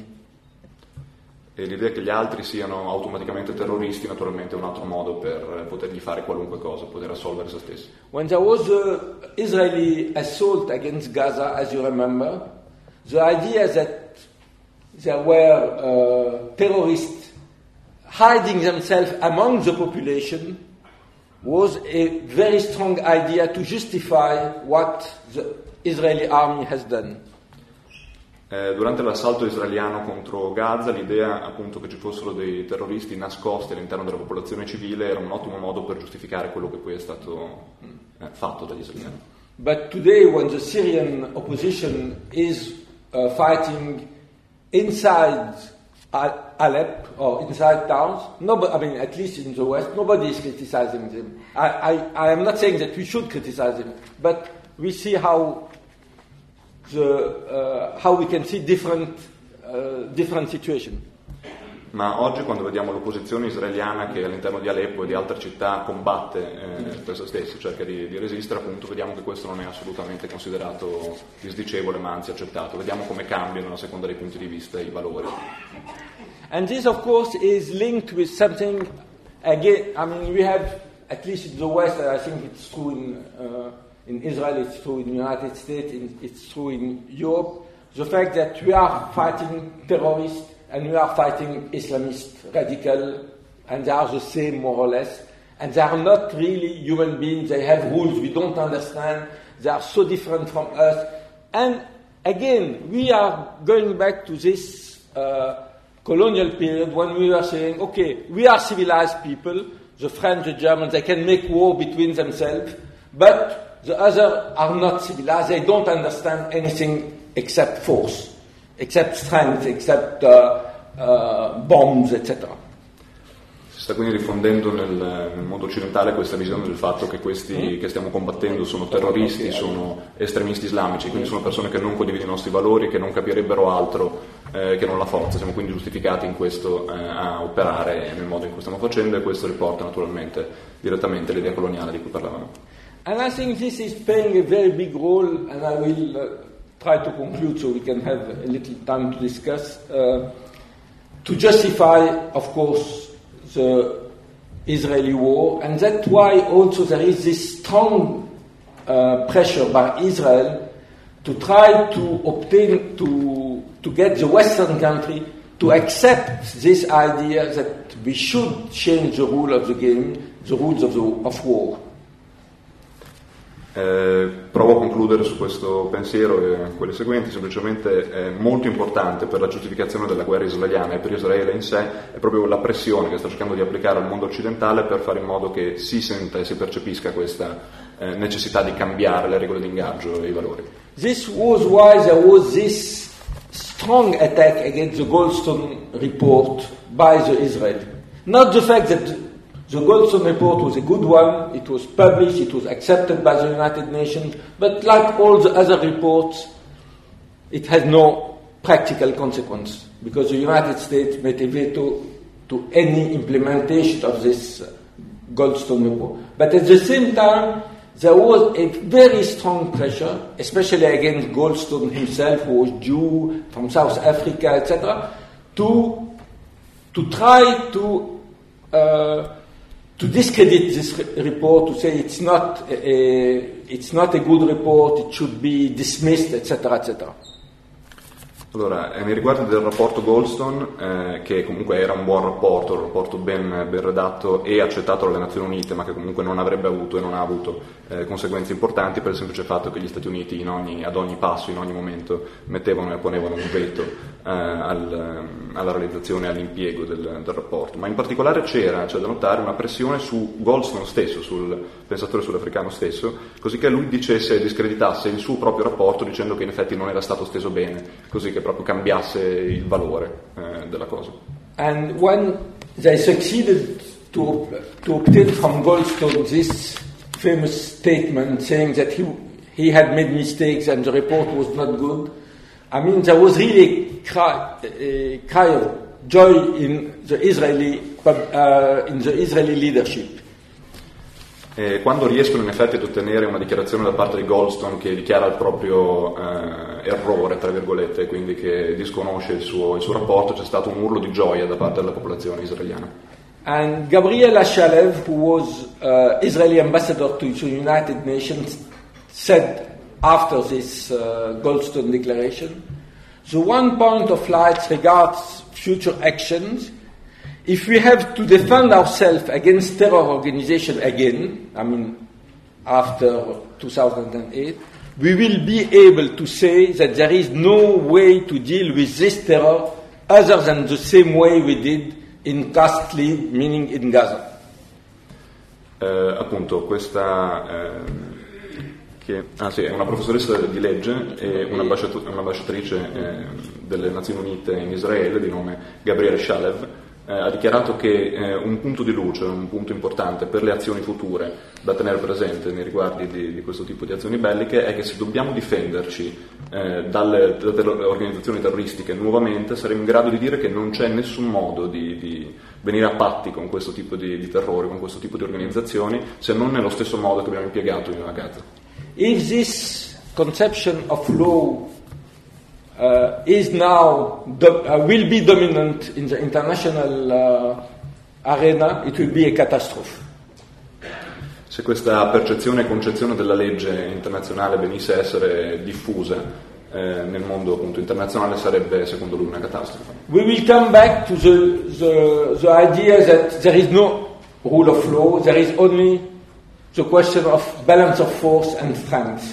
E l'idea che gli altri siano automaticamente terroristi, naturalmente, è un altro modo per potergli fare qualunque cosa, poter assolvere se stessi. When there was the Israeli assault against Gaza, as you remember, the idea that there were uh, terrorists hiding themselves among the population was a very strong idea to justify what the Israeli army has done. Eh, durante l'assalto israeliano contro Gaza, l'idea appunto che ci fossero dei terroristi nascosti all'interno della popolazione civile era un ottimo modo per giustificare quello che poi è stato eh, fatto dagli israeliani. But today, when the Syrian opposition is uh, fighting inside Aleppo or inside towns, nobody, I mean, at least in the West, nobody is criticizing them. I, I, I am not saying that we should criticize them, but we see how the uh, how we can see different uh, different situation. Ma oggi, quando vediamo l'opposizione israeliana che all'interno di Aleppo e di altre città combatte eh, per se stessi, cerca di, di resistere, appunto, vediamo che questo non è assolutamente considerato disdicevole, ma anzi accettato. Vediamo come cambiano a seconda dei punti di vista i valori. And this, of course, is linked with something. Again, I mean, we have, at least in the West, I think it's true in uh, in Israel, it's true in the United States, in, it's true in Europe. The fact that we are fighting terrorists and we are fighting Islamist radical, and they are the same more or less, and they are not really human beings. They have rules we don't understand. They are so different from us. And again, we are going back to this uh, colonial period when we were saying, okay, we are civilized people. The French, the Germans, they can make war between themselves, but the others are not civilized. They don't understand anything except force, except strength, except uh, uh, bombs, et cetera. Si sta quindi diffondendo nel, nel mondo occidentale questa visione del fatto che questi mm. che stiamo combattendo sono terroristi, sono estremisti islamici, quindi sono persone che non condividono i nostri valori, che non capirebbero altro eh, che non la forza. Siamo quindi giustificati in questo eh, a operare nel modo in cui stiamo facendo, e questo riporta naturalmente direttamente l'idea coloniale di cui parlavamo. And I think this is playing a very big role, and I will uh, try to conclude so we can have a little time to discuss, uh, to justify, of course, the Israeli war, and that's why also there is this strong uh, pressure by Israel to try to obtain, to, to get the Western country to accept this idea that we should change the rule of the game, the rules of, the, of war. Eh, provo a concludere su questo pensiero e quelli seguenti. Semplicemente è molto importante per la giustificazione della guerra israeliana e per Israele in sé è proprio la pressione che sta cercando di applicare al mondo occidentale per fare in modo che si senta e si percepisca questa eh, necessità di cambiare le regole di ingaggio e i valori. This was why there was this strong attack against the Goldstone report by the Israel. Not the fact that the Goldstone report was a good one, it was published, it was accepted by the United Nations, but like all the other reports, it has no practical consequence, because the United States made a veto to any implementation of this Goldstone report. But at the same time, there was a very strong pressure, especially against Goldstone himself, who was Jew, from South Africa, et cetera, to, to try to uh, to discredit this re- report, to say it's not a, a, it's not a good report, it should be dismissed, et cetera, et cetera. Allora, eh, nei riguardi del rapporto Goldstone, eh, che comunque era un buon rapporto, un rapporto ben, ben redatto e accettato dalle Nazioni Unite, ma che comunque non avrebbe avuto e non ha avuto eh, conseguenze importanti per il semplice fatto che gli Stati Uniti in ogni, ad ogni passo, in ogni momento, mettevano e ponevano un veto eh, al, alla realizzazione e all'impiego del, del rapporto. Ma in particolare c'era, c'è da notare, una pressione su Goldstone stesso, sul pensatore sudafricano stesso, così che lui dicesse e discreditasse il suo proprio rapporto dicendo che in effetti non era stato steso bene, così che proprio cambiasse il valore eh, della cosa. And when they succeeded to, to obtain from Goldstone this famous statement saying that he, he had made mistakes and the report was not good, I mean there was really a cry, a cry of joy in the Israeli, uh, in the Israeli leadership. E quando riescono in effetti ad ottenere una dichiarazione da parte di Goldstone che dichiara il proprio eh, errore, tra virgolette, quindi che disconosce il suo, il suo rapporto, c'è stato un urlo di gioia da parte della popolazione israeliana. And Gabriela Shalev, who was uh, Israeli ambassador to the United Nations, said after this uh, Goldstone declaration, the one point of light regards future actions. If we have to defend ourselves against terror organization again, I mean, after two thousand eight, we will be able to say that there is no way to deal with this terror other than the same way we did in Qasli, meaning in Gaza. Eh, appunto, questa eh, che ah, sì, è una professoressa di legge e un'ambasciatrice eh, delle Nazioni Unite in Israele di nome Gabriele Shalev. Eh, ha dichiarato che eh, un punto di luce, un punto importante per le azioni future da tenere presente nei riguardi di, di questo tipo di azioni belliche è che se dobbiamo difenderci eh, dalle, dalle organizzazioni terroristiche nuovamente saremo in grado di dire che non c'è nessun modo di, di venire a patti con questo tipo di, di terrore, con questo tipo di organizzazioni, se non nello stesso modo che abbiamo impiegato in Gaza. If this conception of law Uh, is now do- uh, will be dominant in the international uh, arena, it will be a catastrophe. Se questa percezione e concezione della legge internazionale venisse a essere diffusa eh, nel mondo appunto internazionale sarebbe secondo lui una catastrofe. We will come back to the, the, the idea that there is no rule of law, there is only the question of balance of force and strength.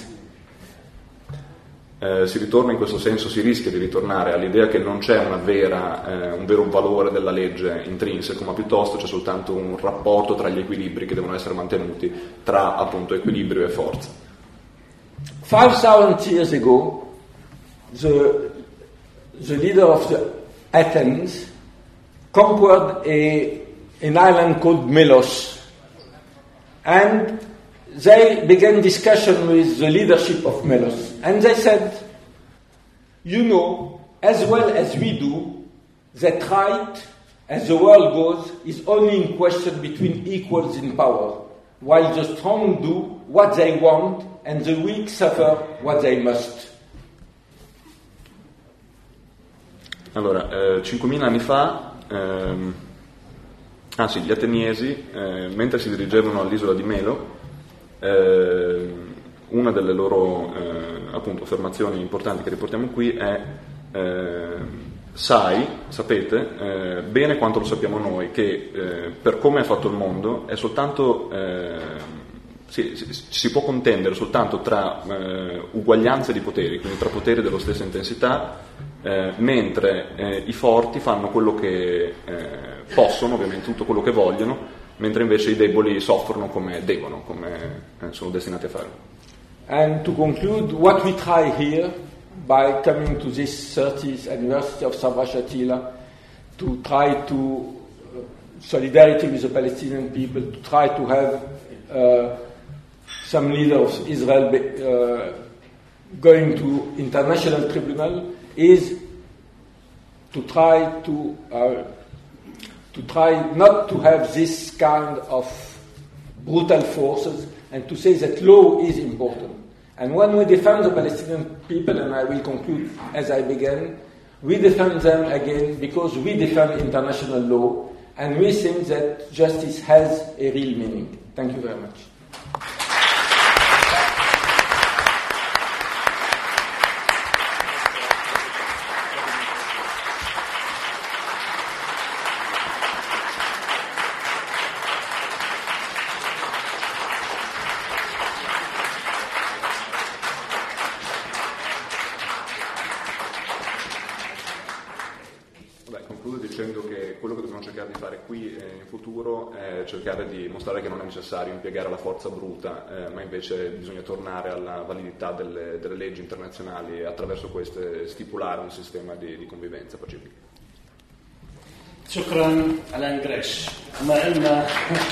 Eh, si ritorna in questo senso, si rischia di ritornare all'idea che non c'è una vera, eh, un vero valore della legge intrinseco, ma piuttosto c'è soltanto un rapporto tra gli equilibri che devono essere mantenuti tra appunto equilibrio e forza. five thousand years ago, the, the leader of the Athens conquered a, an island called Melos, and they began discussion with the leadership of Melos, and they said, you know, as well as we do, that right, as the world goes, is only in question between equals in power, while the strong do what they want and the weak suffer what they must. Allora, eh, cinquemila anni fa, ehm, ah sì, gli ateniesi, eh, mentre si dirigevano all'isola di Melo, eh, una delle loro eh, appunto affermazioni importanti che riportiamo qui è eh, sai, sapete, eh, bene quanto lo sappiamo noi, che eh, per come è fatto il mondo è soltanto eh, si, si, si può contendere soltanto tra eh, uguaglianze di poteri, quindi tra poteri dello stessa intensità, eh, mentre eh, i forti fanno quello che eh, possono, ovviamente tutto quello che vogliono, mentre invece i deboli soffrono come devono, come eh, sono destinati a fare. And to conclude, what we try here, by coming to this thirtieth anniversary of Sabra Shatila, to try to uh, solidarity with the Palestinian people, to try to have uh, some leader of Israel be, uh, going to international tribunal, is to try to uh, to try not to have this kind of brutal forces, and to say that law is important. And when we defend the Palestinian people, and I will conclude as I began, we defend them again because we defend international law, and we think that justice has a real meaning. Thank you very much. Cercare di mostrare che non è necessario impiegare la forza bruta, eh, ma invece bisogna tornare alla validità delle, delle leggi internazionali e attraverso queste stipulare un sistema di, di convivenza pacifica. شكرا على انجريش ما إلنا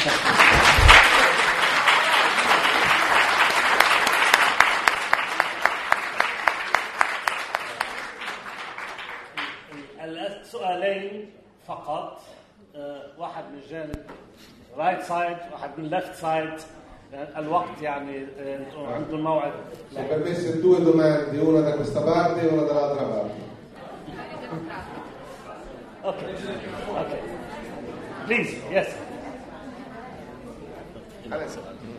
سؤالين فقط، واحد من الجانب رايت سايد واحد من ليفت سايد، الوقت يعني عنده الموعد. Se permesse due domande, una da questa parte e una dall'altra parte. Ok, ok. Please, yes. Adesso.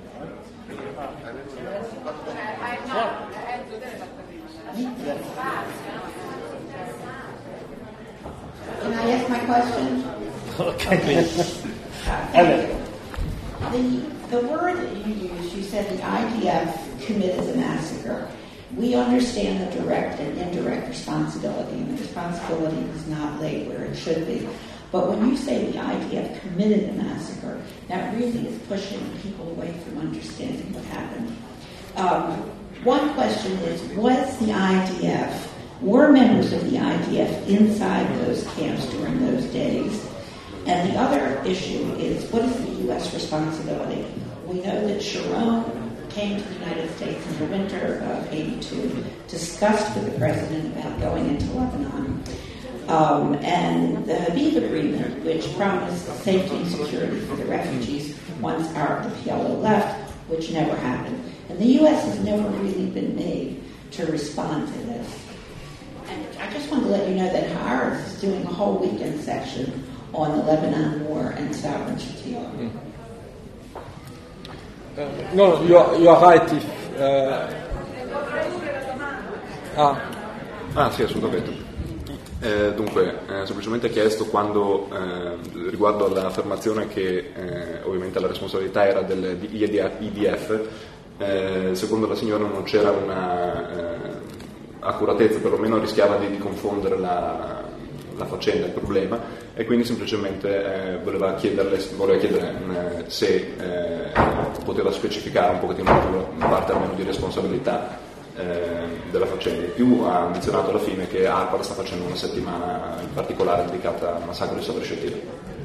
Can I ask my question? Okay, please. Ellen. The, the word that you used, you said the I D F committed the massacre. We understand the direct and indirect responsibility, and the responsibility is not laid where it should be. But when you say the I D F committed the massacre, that really is pushing people away from understanding what happened. Um, one question is, was the I D F, were members of the I D F inside those camps during those days? And the other issue is, what is the U S responsibility? We know that Sharon came to the United States in the winter of eighty-two, discussed with the president about going into Lebanon. Um, and the Habib Agreement, which promised safety and security for the refugees once our, the P L O left, which never happened. And the U S has never really been made to respond to this. And I just want to let you know that Harris is doing a whole weekend section on the Lebanon war and Sabra Shatila. Mm. Uh, no, you are, you are right. If, uh... ah. ah, sì, assolutamente. Eh, dunque, eh, semplicemente chiesto quando, eh, riguardo all'affermazione che eh, ovviamente la responsabilità era dell'I D F, eh, secondo la signora non c'era una eh, accuratezza, perlomeno rischiava di, di confondere la, la faccenda, il problema, e quindi semplicemente eh, voleva chiederle, voleva chiedere eh, se eh, poteva specificare un pochettino una parte almeno di responsabilità eh, della faccenda. In più ha menzionato alla fine che Harvard sta facendo una settimana in particolare dedicata al massacro di Sabra Shatila.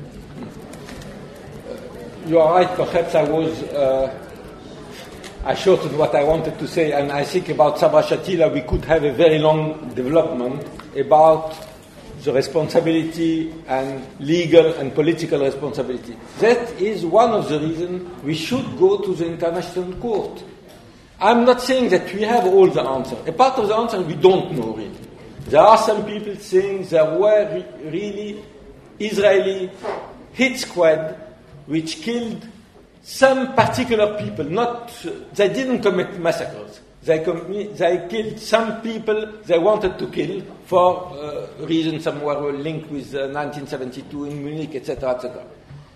You are right, perhaps I was uh, I shortened what I wanted to say, and I think about Sabra Shatila we could have a very long development. about the responsibility and legal and political responsibility. That is one of the reasons we should go to the International Court. I'm not saying that we have all the answers. A part of the answer we don't know really. There are some people saying there were re- really Israeli hit squad which killed some particular people. Not they didn't commit massacres. They, com- they killed some people they wanted to kill for uh, reasons some were linked with uh, nineteen seventy-two in Munich, et cetera, et cetera.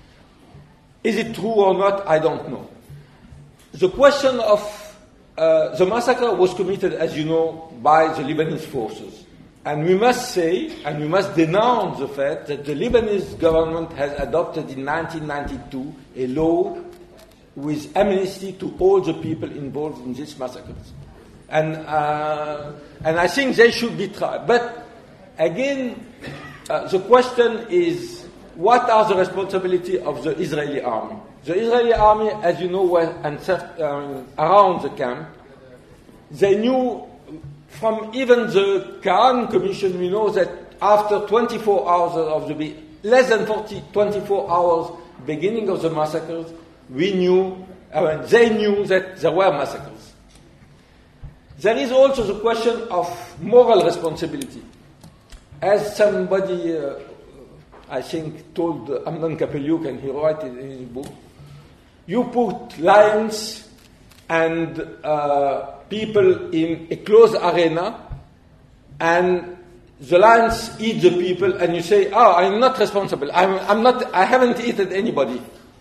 Is it true or not? I don't know. The question of uh, the massacre was committed, as you know, by the Lebanese forces. And we must say, and we must denounce the fact that the Lebanese government has adopted in nineteen ninety-two a law with amnesty to all the people involved in these massacres. And, uh, and I think they should be tried. But again, uh, the question is, what are the responsibility of the Israeli army? The Israeli army, as you know, was um, around the camp. They knew, from even the Kahan Commission, we know that after twenty-four hours of the, less than forty, twenty-four hours beginning of the massacres, we knew, I mean, they knew that there were massacres. There is also the question of moral responsibility. As somebody, uh, I think, told Amnon Kapeliuk, and he wrote it in his book, you put lions and uh, people in a closed arena, and the lions eat the people, and you say, oh, I'm not responsible. I'm, I'm not, I haven't eaten anybody.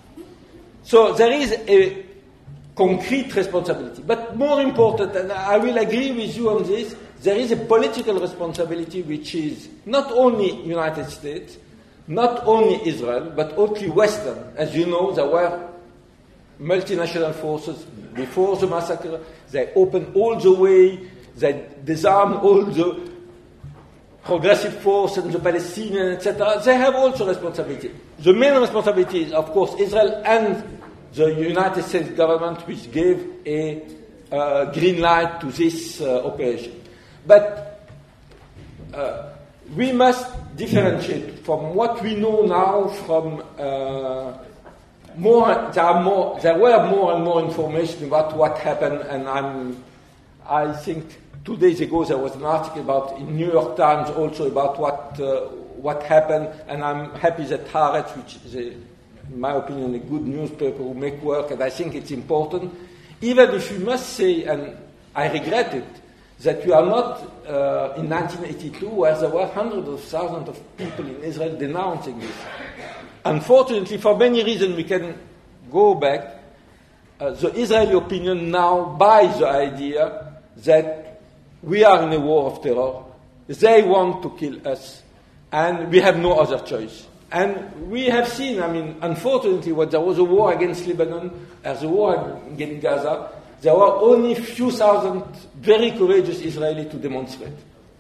So there is a concrete responsibility. But more important, and I will agree with you on this, there is a political responsibility which is not only United States, not only Israel, but also Western. As you know, there were multinational forces before the massacre. They opened all the way, they disarmed all the progressive force and the Palestinians, et cetera. They have also responsibility. The main responsibility is, of course, Israel and the United States government, which gave a uh, green light to this uh, operation. But uh, we must differentiate from what we know now from uh, more, there are more, there were more and more information about what happened, and I'm, I think two days ago there was an article about in New York Times also about what uh, what happened, and I'm happy that Haaretz, which is a, in my opinion, a good newspaper who make work, and I think it's important, even if we must say, and I regret it, that we are not uh, in nineteen eighty-two where there were hundreds of thousands of people in Israel denouncing this. Unfortunately, for many reasons, we can go back. Uh, the Israeli opinion now buys the idea that we are in a war of terror. They want to kill us, and we have no other choice. And we have seen, I mean, unfortunately, when there was a war against Lebanon, as a war against Gaza, there were only a few thousand very courageous Israelis to demonstrate.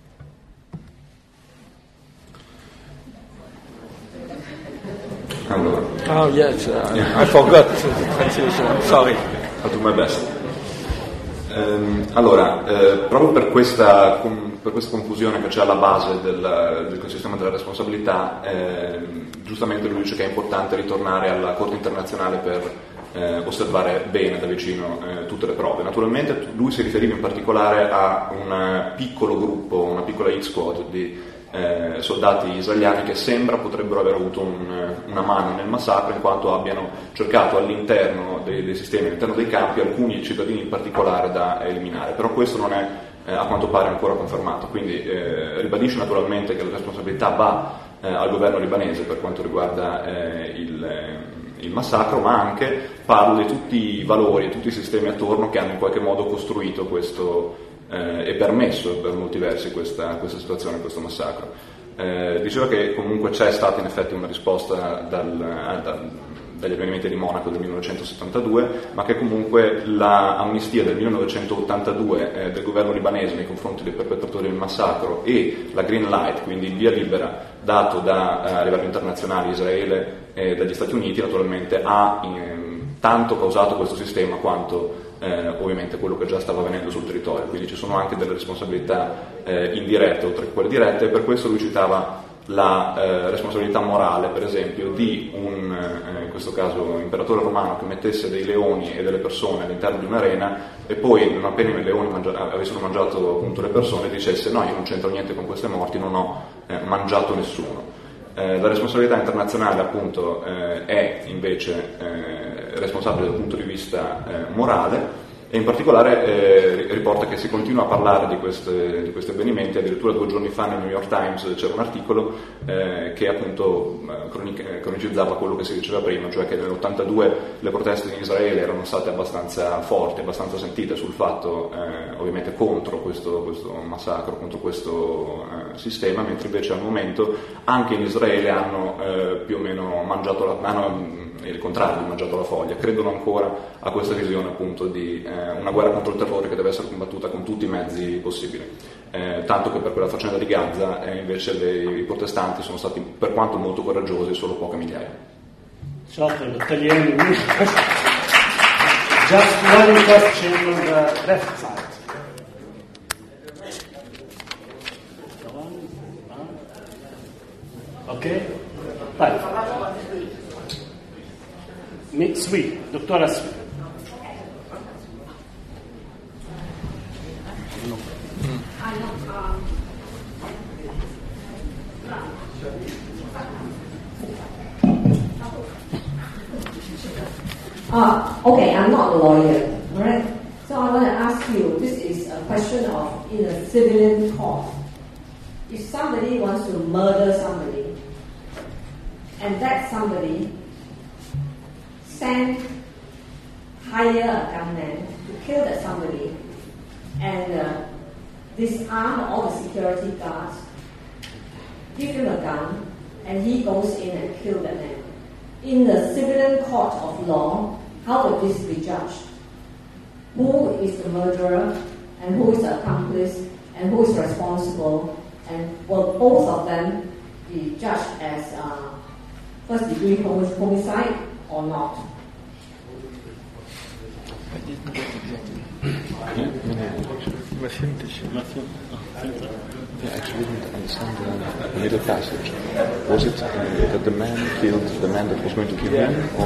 Allora. Oh, yes, uh, yeah. I forgot the translation, I'm sorry. I'll do my best. Ehm, allora, eh, proprio per questa, com, per questa confusione che c'è alla base del, del sistema della responsabilità, eh, giustamente lui dice che è importante ritornare alla Corte internazionale per eh, osservare bene da vicino eh, tutte le prove. Naturalmente lui si riferiva in particolare a un piccolo gruppo, una piccola X-Squad di Eh, soldati israeliani che sembra potrebbero aver avuto un, una mano nel massacro in quanto abbiano cercato all'interno dei, dei sistemi, all'interno dei campi, alcuni cittadini in particolare da eliminare, però questo non è eh, a quanto pare ancora confermato, quindi eh, ribadisce naturalmente che la responsabilità va eh, al governo libanese per quanto riguarda eh, il, eh, il massacro, ma anche parla di tutti i valori e tutti i sistemi attorno che hanno in qualche modo costruito questo Eh, e permesso per molti versi questa, questa situazione, questo massacro. Eh, diceva che comunque c'è stata in effetti una risposta dal, eh, dal, dagli avvenimenti di Monaco del millenovecentosettantadue, ma che comunque l'amnistia del millenovecentottantadue eh, del governo libanese nei confronti dei perpetratori del massacro e la green light, quindi il via libera dato da eh, livello internazionale Israele e dagli Stati Uniti, naturalmente ha in, tanto causato questo sistema quanto eh, ovviamente quello che già stava avvenendo sul territorio, quindi ci sono anche delle responsabilità eh, indirette oltre che quelle dirette, e per questo lui citava la eh, responsabilità morale, per esempio, di un, eh, in questo caso, imperatore romano che mettesse dei leoni e delle persone all'interno di un'arena e poi, non appena i leoni mangia- avessero mangiato appunto le persone, dicesse no, io non c'entro niente con queste morti, non ho eh, mangiato nessuno. Eh, la responsabilità internazionale appunto eh, è invece eh, responsabile dal punto di vista eh, morale, e in particolare eh, riporta che si continua a parlare di, queste, di questi avvenimenti. Addirittura due giorni fa nel New York Times c'era un articolo eh, che appunto cronic- cronicizzava quello che si diceva prima, cioè che nell'ottantadue le proteste in Israele erano state abbastanza forti, abbastanza sentite sul fatto, eh, ovviamente contro questo, questo massacro, contro questo eh, sistema, mentre invece al momento anche in Israele hanno eh, più o meno mangiato la, hanno, il contrario di mangiato la foglia, credono ancora a questa visione appunto di eh, una guerra contro il terrore che deve essere combattuta con tutti i mezzi possibili, eh, tanto che per quella faccenda di Gaza eh, invece le, i protestanti sono stati, per quanto molto coraggiosi, solo poche migliaia. شاطر الطلياني. Just one question on the left side. Okay? طيب. سوي دكتورة سوي. Uh, okay, I'm not a lawyer, alright? So I want to ask you, this is a question of in a civilian court. If somebody wants to murder somebody, and that somebody send, hire a gunman to kill that somebody, and uh, disarm all the security guards, give him a gun, and he goes in and kills that man. In the civilian court of law, how would this be judged? Who is the murderer, and who is the accomplice, and who is responsible, and will both of them be judged as uh, first degree homicide or not? I didn't get exactly. ما فهمتش. Yeah, I actually didn't understand the middle passage. Was it uh, that the man killed the man that was going to kill him, or?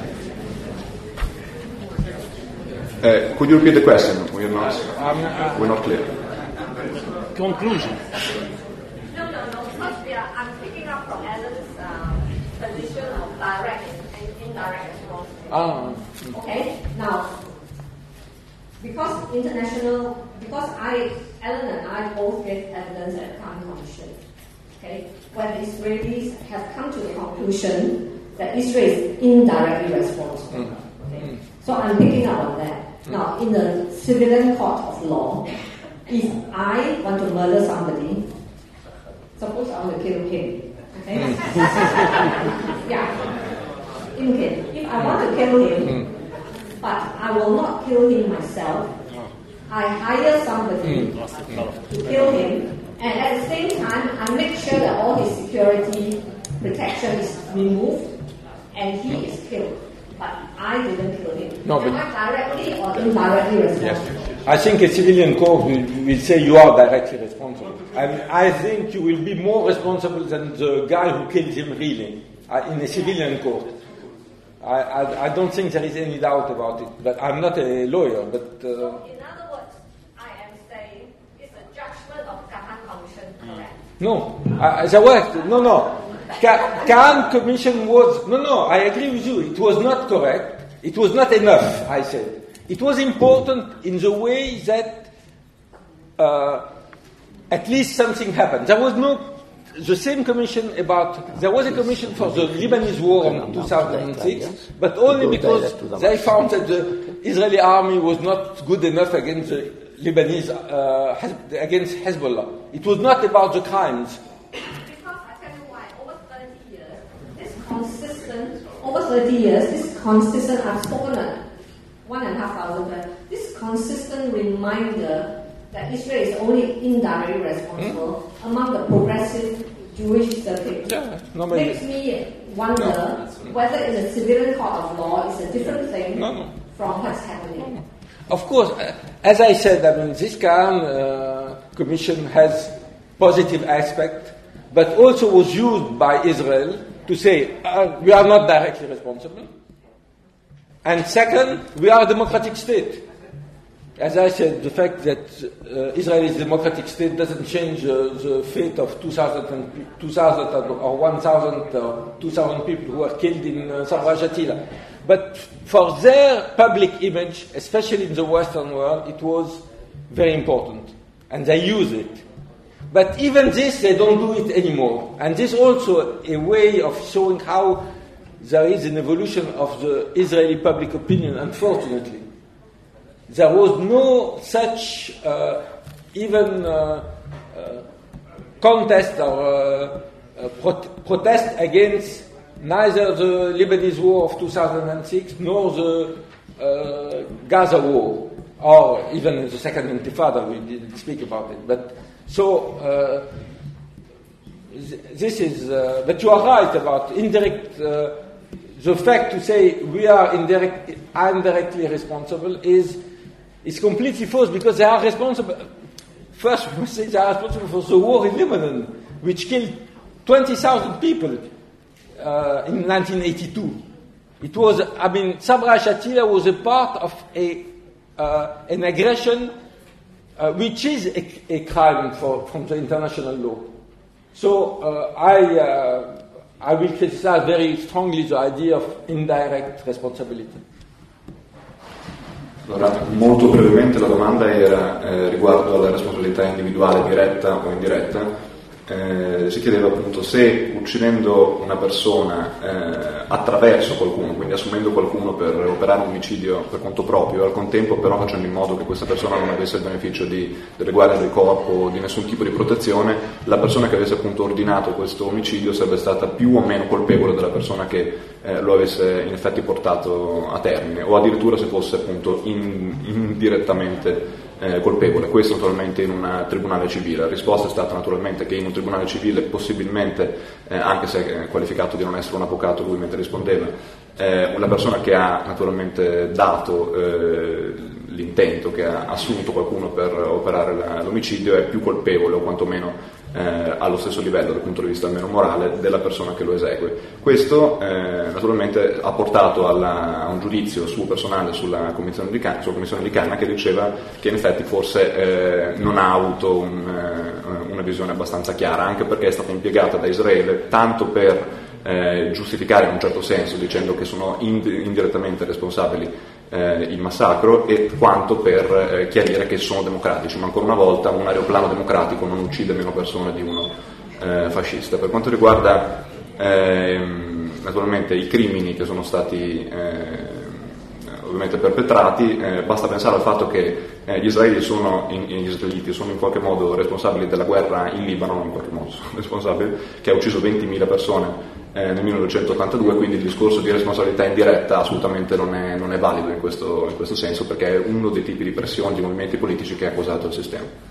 Uh, could you repeat the question? We're not. We're not clear. Conclusion. No, no, no. First, we are, I'm picking up from Alan's uh, position of direct and indirect responsibility. Ah. Okay, now, because international, because I, Alan and I both gave evidence at the Cannes Commission, okay, when the Israelis have come to the conclusion that Israel is indirectly responsible. Mm. Okay? Mm. So I'm picking up on that. Mm. Now, in the civilian court of law, if I want to murder somebody, suppose I want to kill him, okay? Mm. yeah, Imkin, if I want to kill him, mm. but I will not kill him myself. I hire somebody mm. to kill him, and at the same time, I make sure that all his security protection is removed, and he is killed. But I didn't kill him. No, Am but I directly or indirectly responsible? Yes. I think a civilian court will, will say you are directly responsible. And I think you will be more responsible than the guy who killed him really, uh, in a civilian court. I, I, I don't think there is any doubt about it, but I'm not a lawyer. But uh, So, in other words, I am saying it's a judgment of Cannes Commission, correct? no, uh, there was no, no. Ca- Cannes Commission was no, no. I agree with you. It was not correct. It was not enough. I said it was important in the way that uh, at least something happened. There was no. The same commission about, there was a commission for the Lebanese war in two thousand six, but only because they found that the Israeli army was not good enough against the Lebanese, uh, against Hezbollah. It was not about the crimes. Because I tell you why, over thirty years, This consistent, over thirty years, this consistent, I've spoken at one and a half thousand times, this consistent reminder that Israel is only indirectly responsible hmm? among the progressive Jewish circuit yeah, makes me wonder no. whether in the civilian court of law is a different thing no, no. from what's happening. Of course, uh, as I said, I mean, this Cannes uh, Commission has positive aspect, but also was used by Israel to say, uh, we are not directly responsible. And second, we are a democratic state. As I said, the fact that uh, Israel is a democratic state doesn't change uh, the fate of two thousand, two thousand or one thousand or two thousand people who were killed in uh, Sabra Shatila. But for their public image, especially in the Western world, it was very important. And they use it. But even this, they don't do it anymore. And this is also a way of showing how there is an evolution of the Israeli public opinion, unfortunately. There was no such uh, even uh, uh, contest or uh, uh, pro- protest against neither the Lebanese war of two thousand six nor the uh, Gaza war, or even the Second Intifada. We didn't speak about it. But so uh, this is. Uh, but you are right about indirect. Uh, the fact to say we are indirect, indirectly responsible is. It's completely false because they are responsible. First, we must say they are responsible for the war in Lebanon, which killed twenty thousand people uh, in nineteen eighty-two. It was, I mean, Sabra Shatila was a part of a uh, an aggression uh, which is a, a crime for, from the international law. So uh, I uh, I will criticize very strongly the idea of indirect responsibility. Allora, molto brevemente la domanda era eh, riguardo alla responsabilità individuale diretta o indiretta. Eh, si chiedeva appunto se uccidendo una persona eh, attraverso qualcuno, quindi assumendo qualcuno per operare un omicidio per conto proprio, al contempo però facendo in modo che questa persona non avesse il beneficio di, delle guardie del corpo o di nessun tipo di protezione, la persona che avesse appunto ordinato questo omicidio sarebbe stata più o meno colpevole della persona che eh, lo avesse in effetti portato a termine, o addirittura se fosse appunto in, indirettamente Eh, colpevole. Questo naturalmente in un tribunale civile. La risposta è stata naturalmente che in un tribunale civile possibilmente, eh, anche se è qualificato di non essere un avvocato lui mentre rispondeva, eh, una persona che ha naturalmente dato eh, l'intento, che ha assunto qualcuno per operare la, l'omicidio, è più colpevole o quantomeno eh, allo stesso livello dal punto di vista almeno morale della persona che lo esegue. Questo eh, naturalmente ha portato alla, a un giudizio suo personale sulla commissione di Cannes, sulla commissione di Cannes, che diceva che in effetti forse eh, non ha avuto un, eh, una visione abbastanza chiara, anche perché è stata impiegata da Israele tanto per eh, giustificare in un certo senso, dicendo che sono ind- indirettamente responsabili Eh, il massacro, e quanto per eh, chiarire che sono democratici, ma ancora una volta un aeroplano democratico non uccide meno persone di uno eh, fascista. Per quanto riguarda ehm, naturalmente i crimini che sono stati eh, ovviamente perpetrati, eh, basta pensare al fatto che eh, gli israeli sono in, gli israeliti sono in qualche modo responsabili della guerra in Libano, in qualche modo sono responsabili, che ha ucciso ventimila persone Eh, nel millenovecentottantadue, quindi il discorso di responsabilità indiretta assolutamente non è, non è valido in questo, in questo senso, perché è uno dei tipi di pressioni di movimenti politici che ha causato il sistema.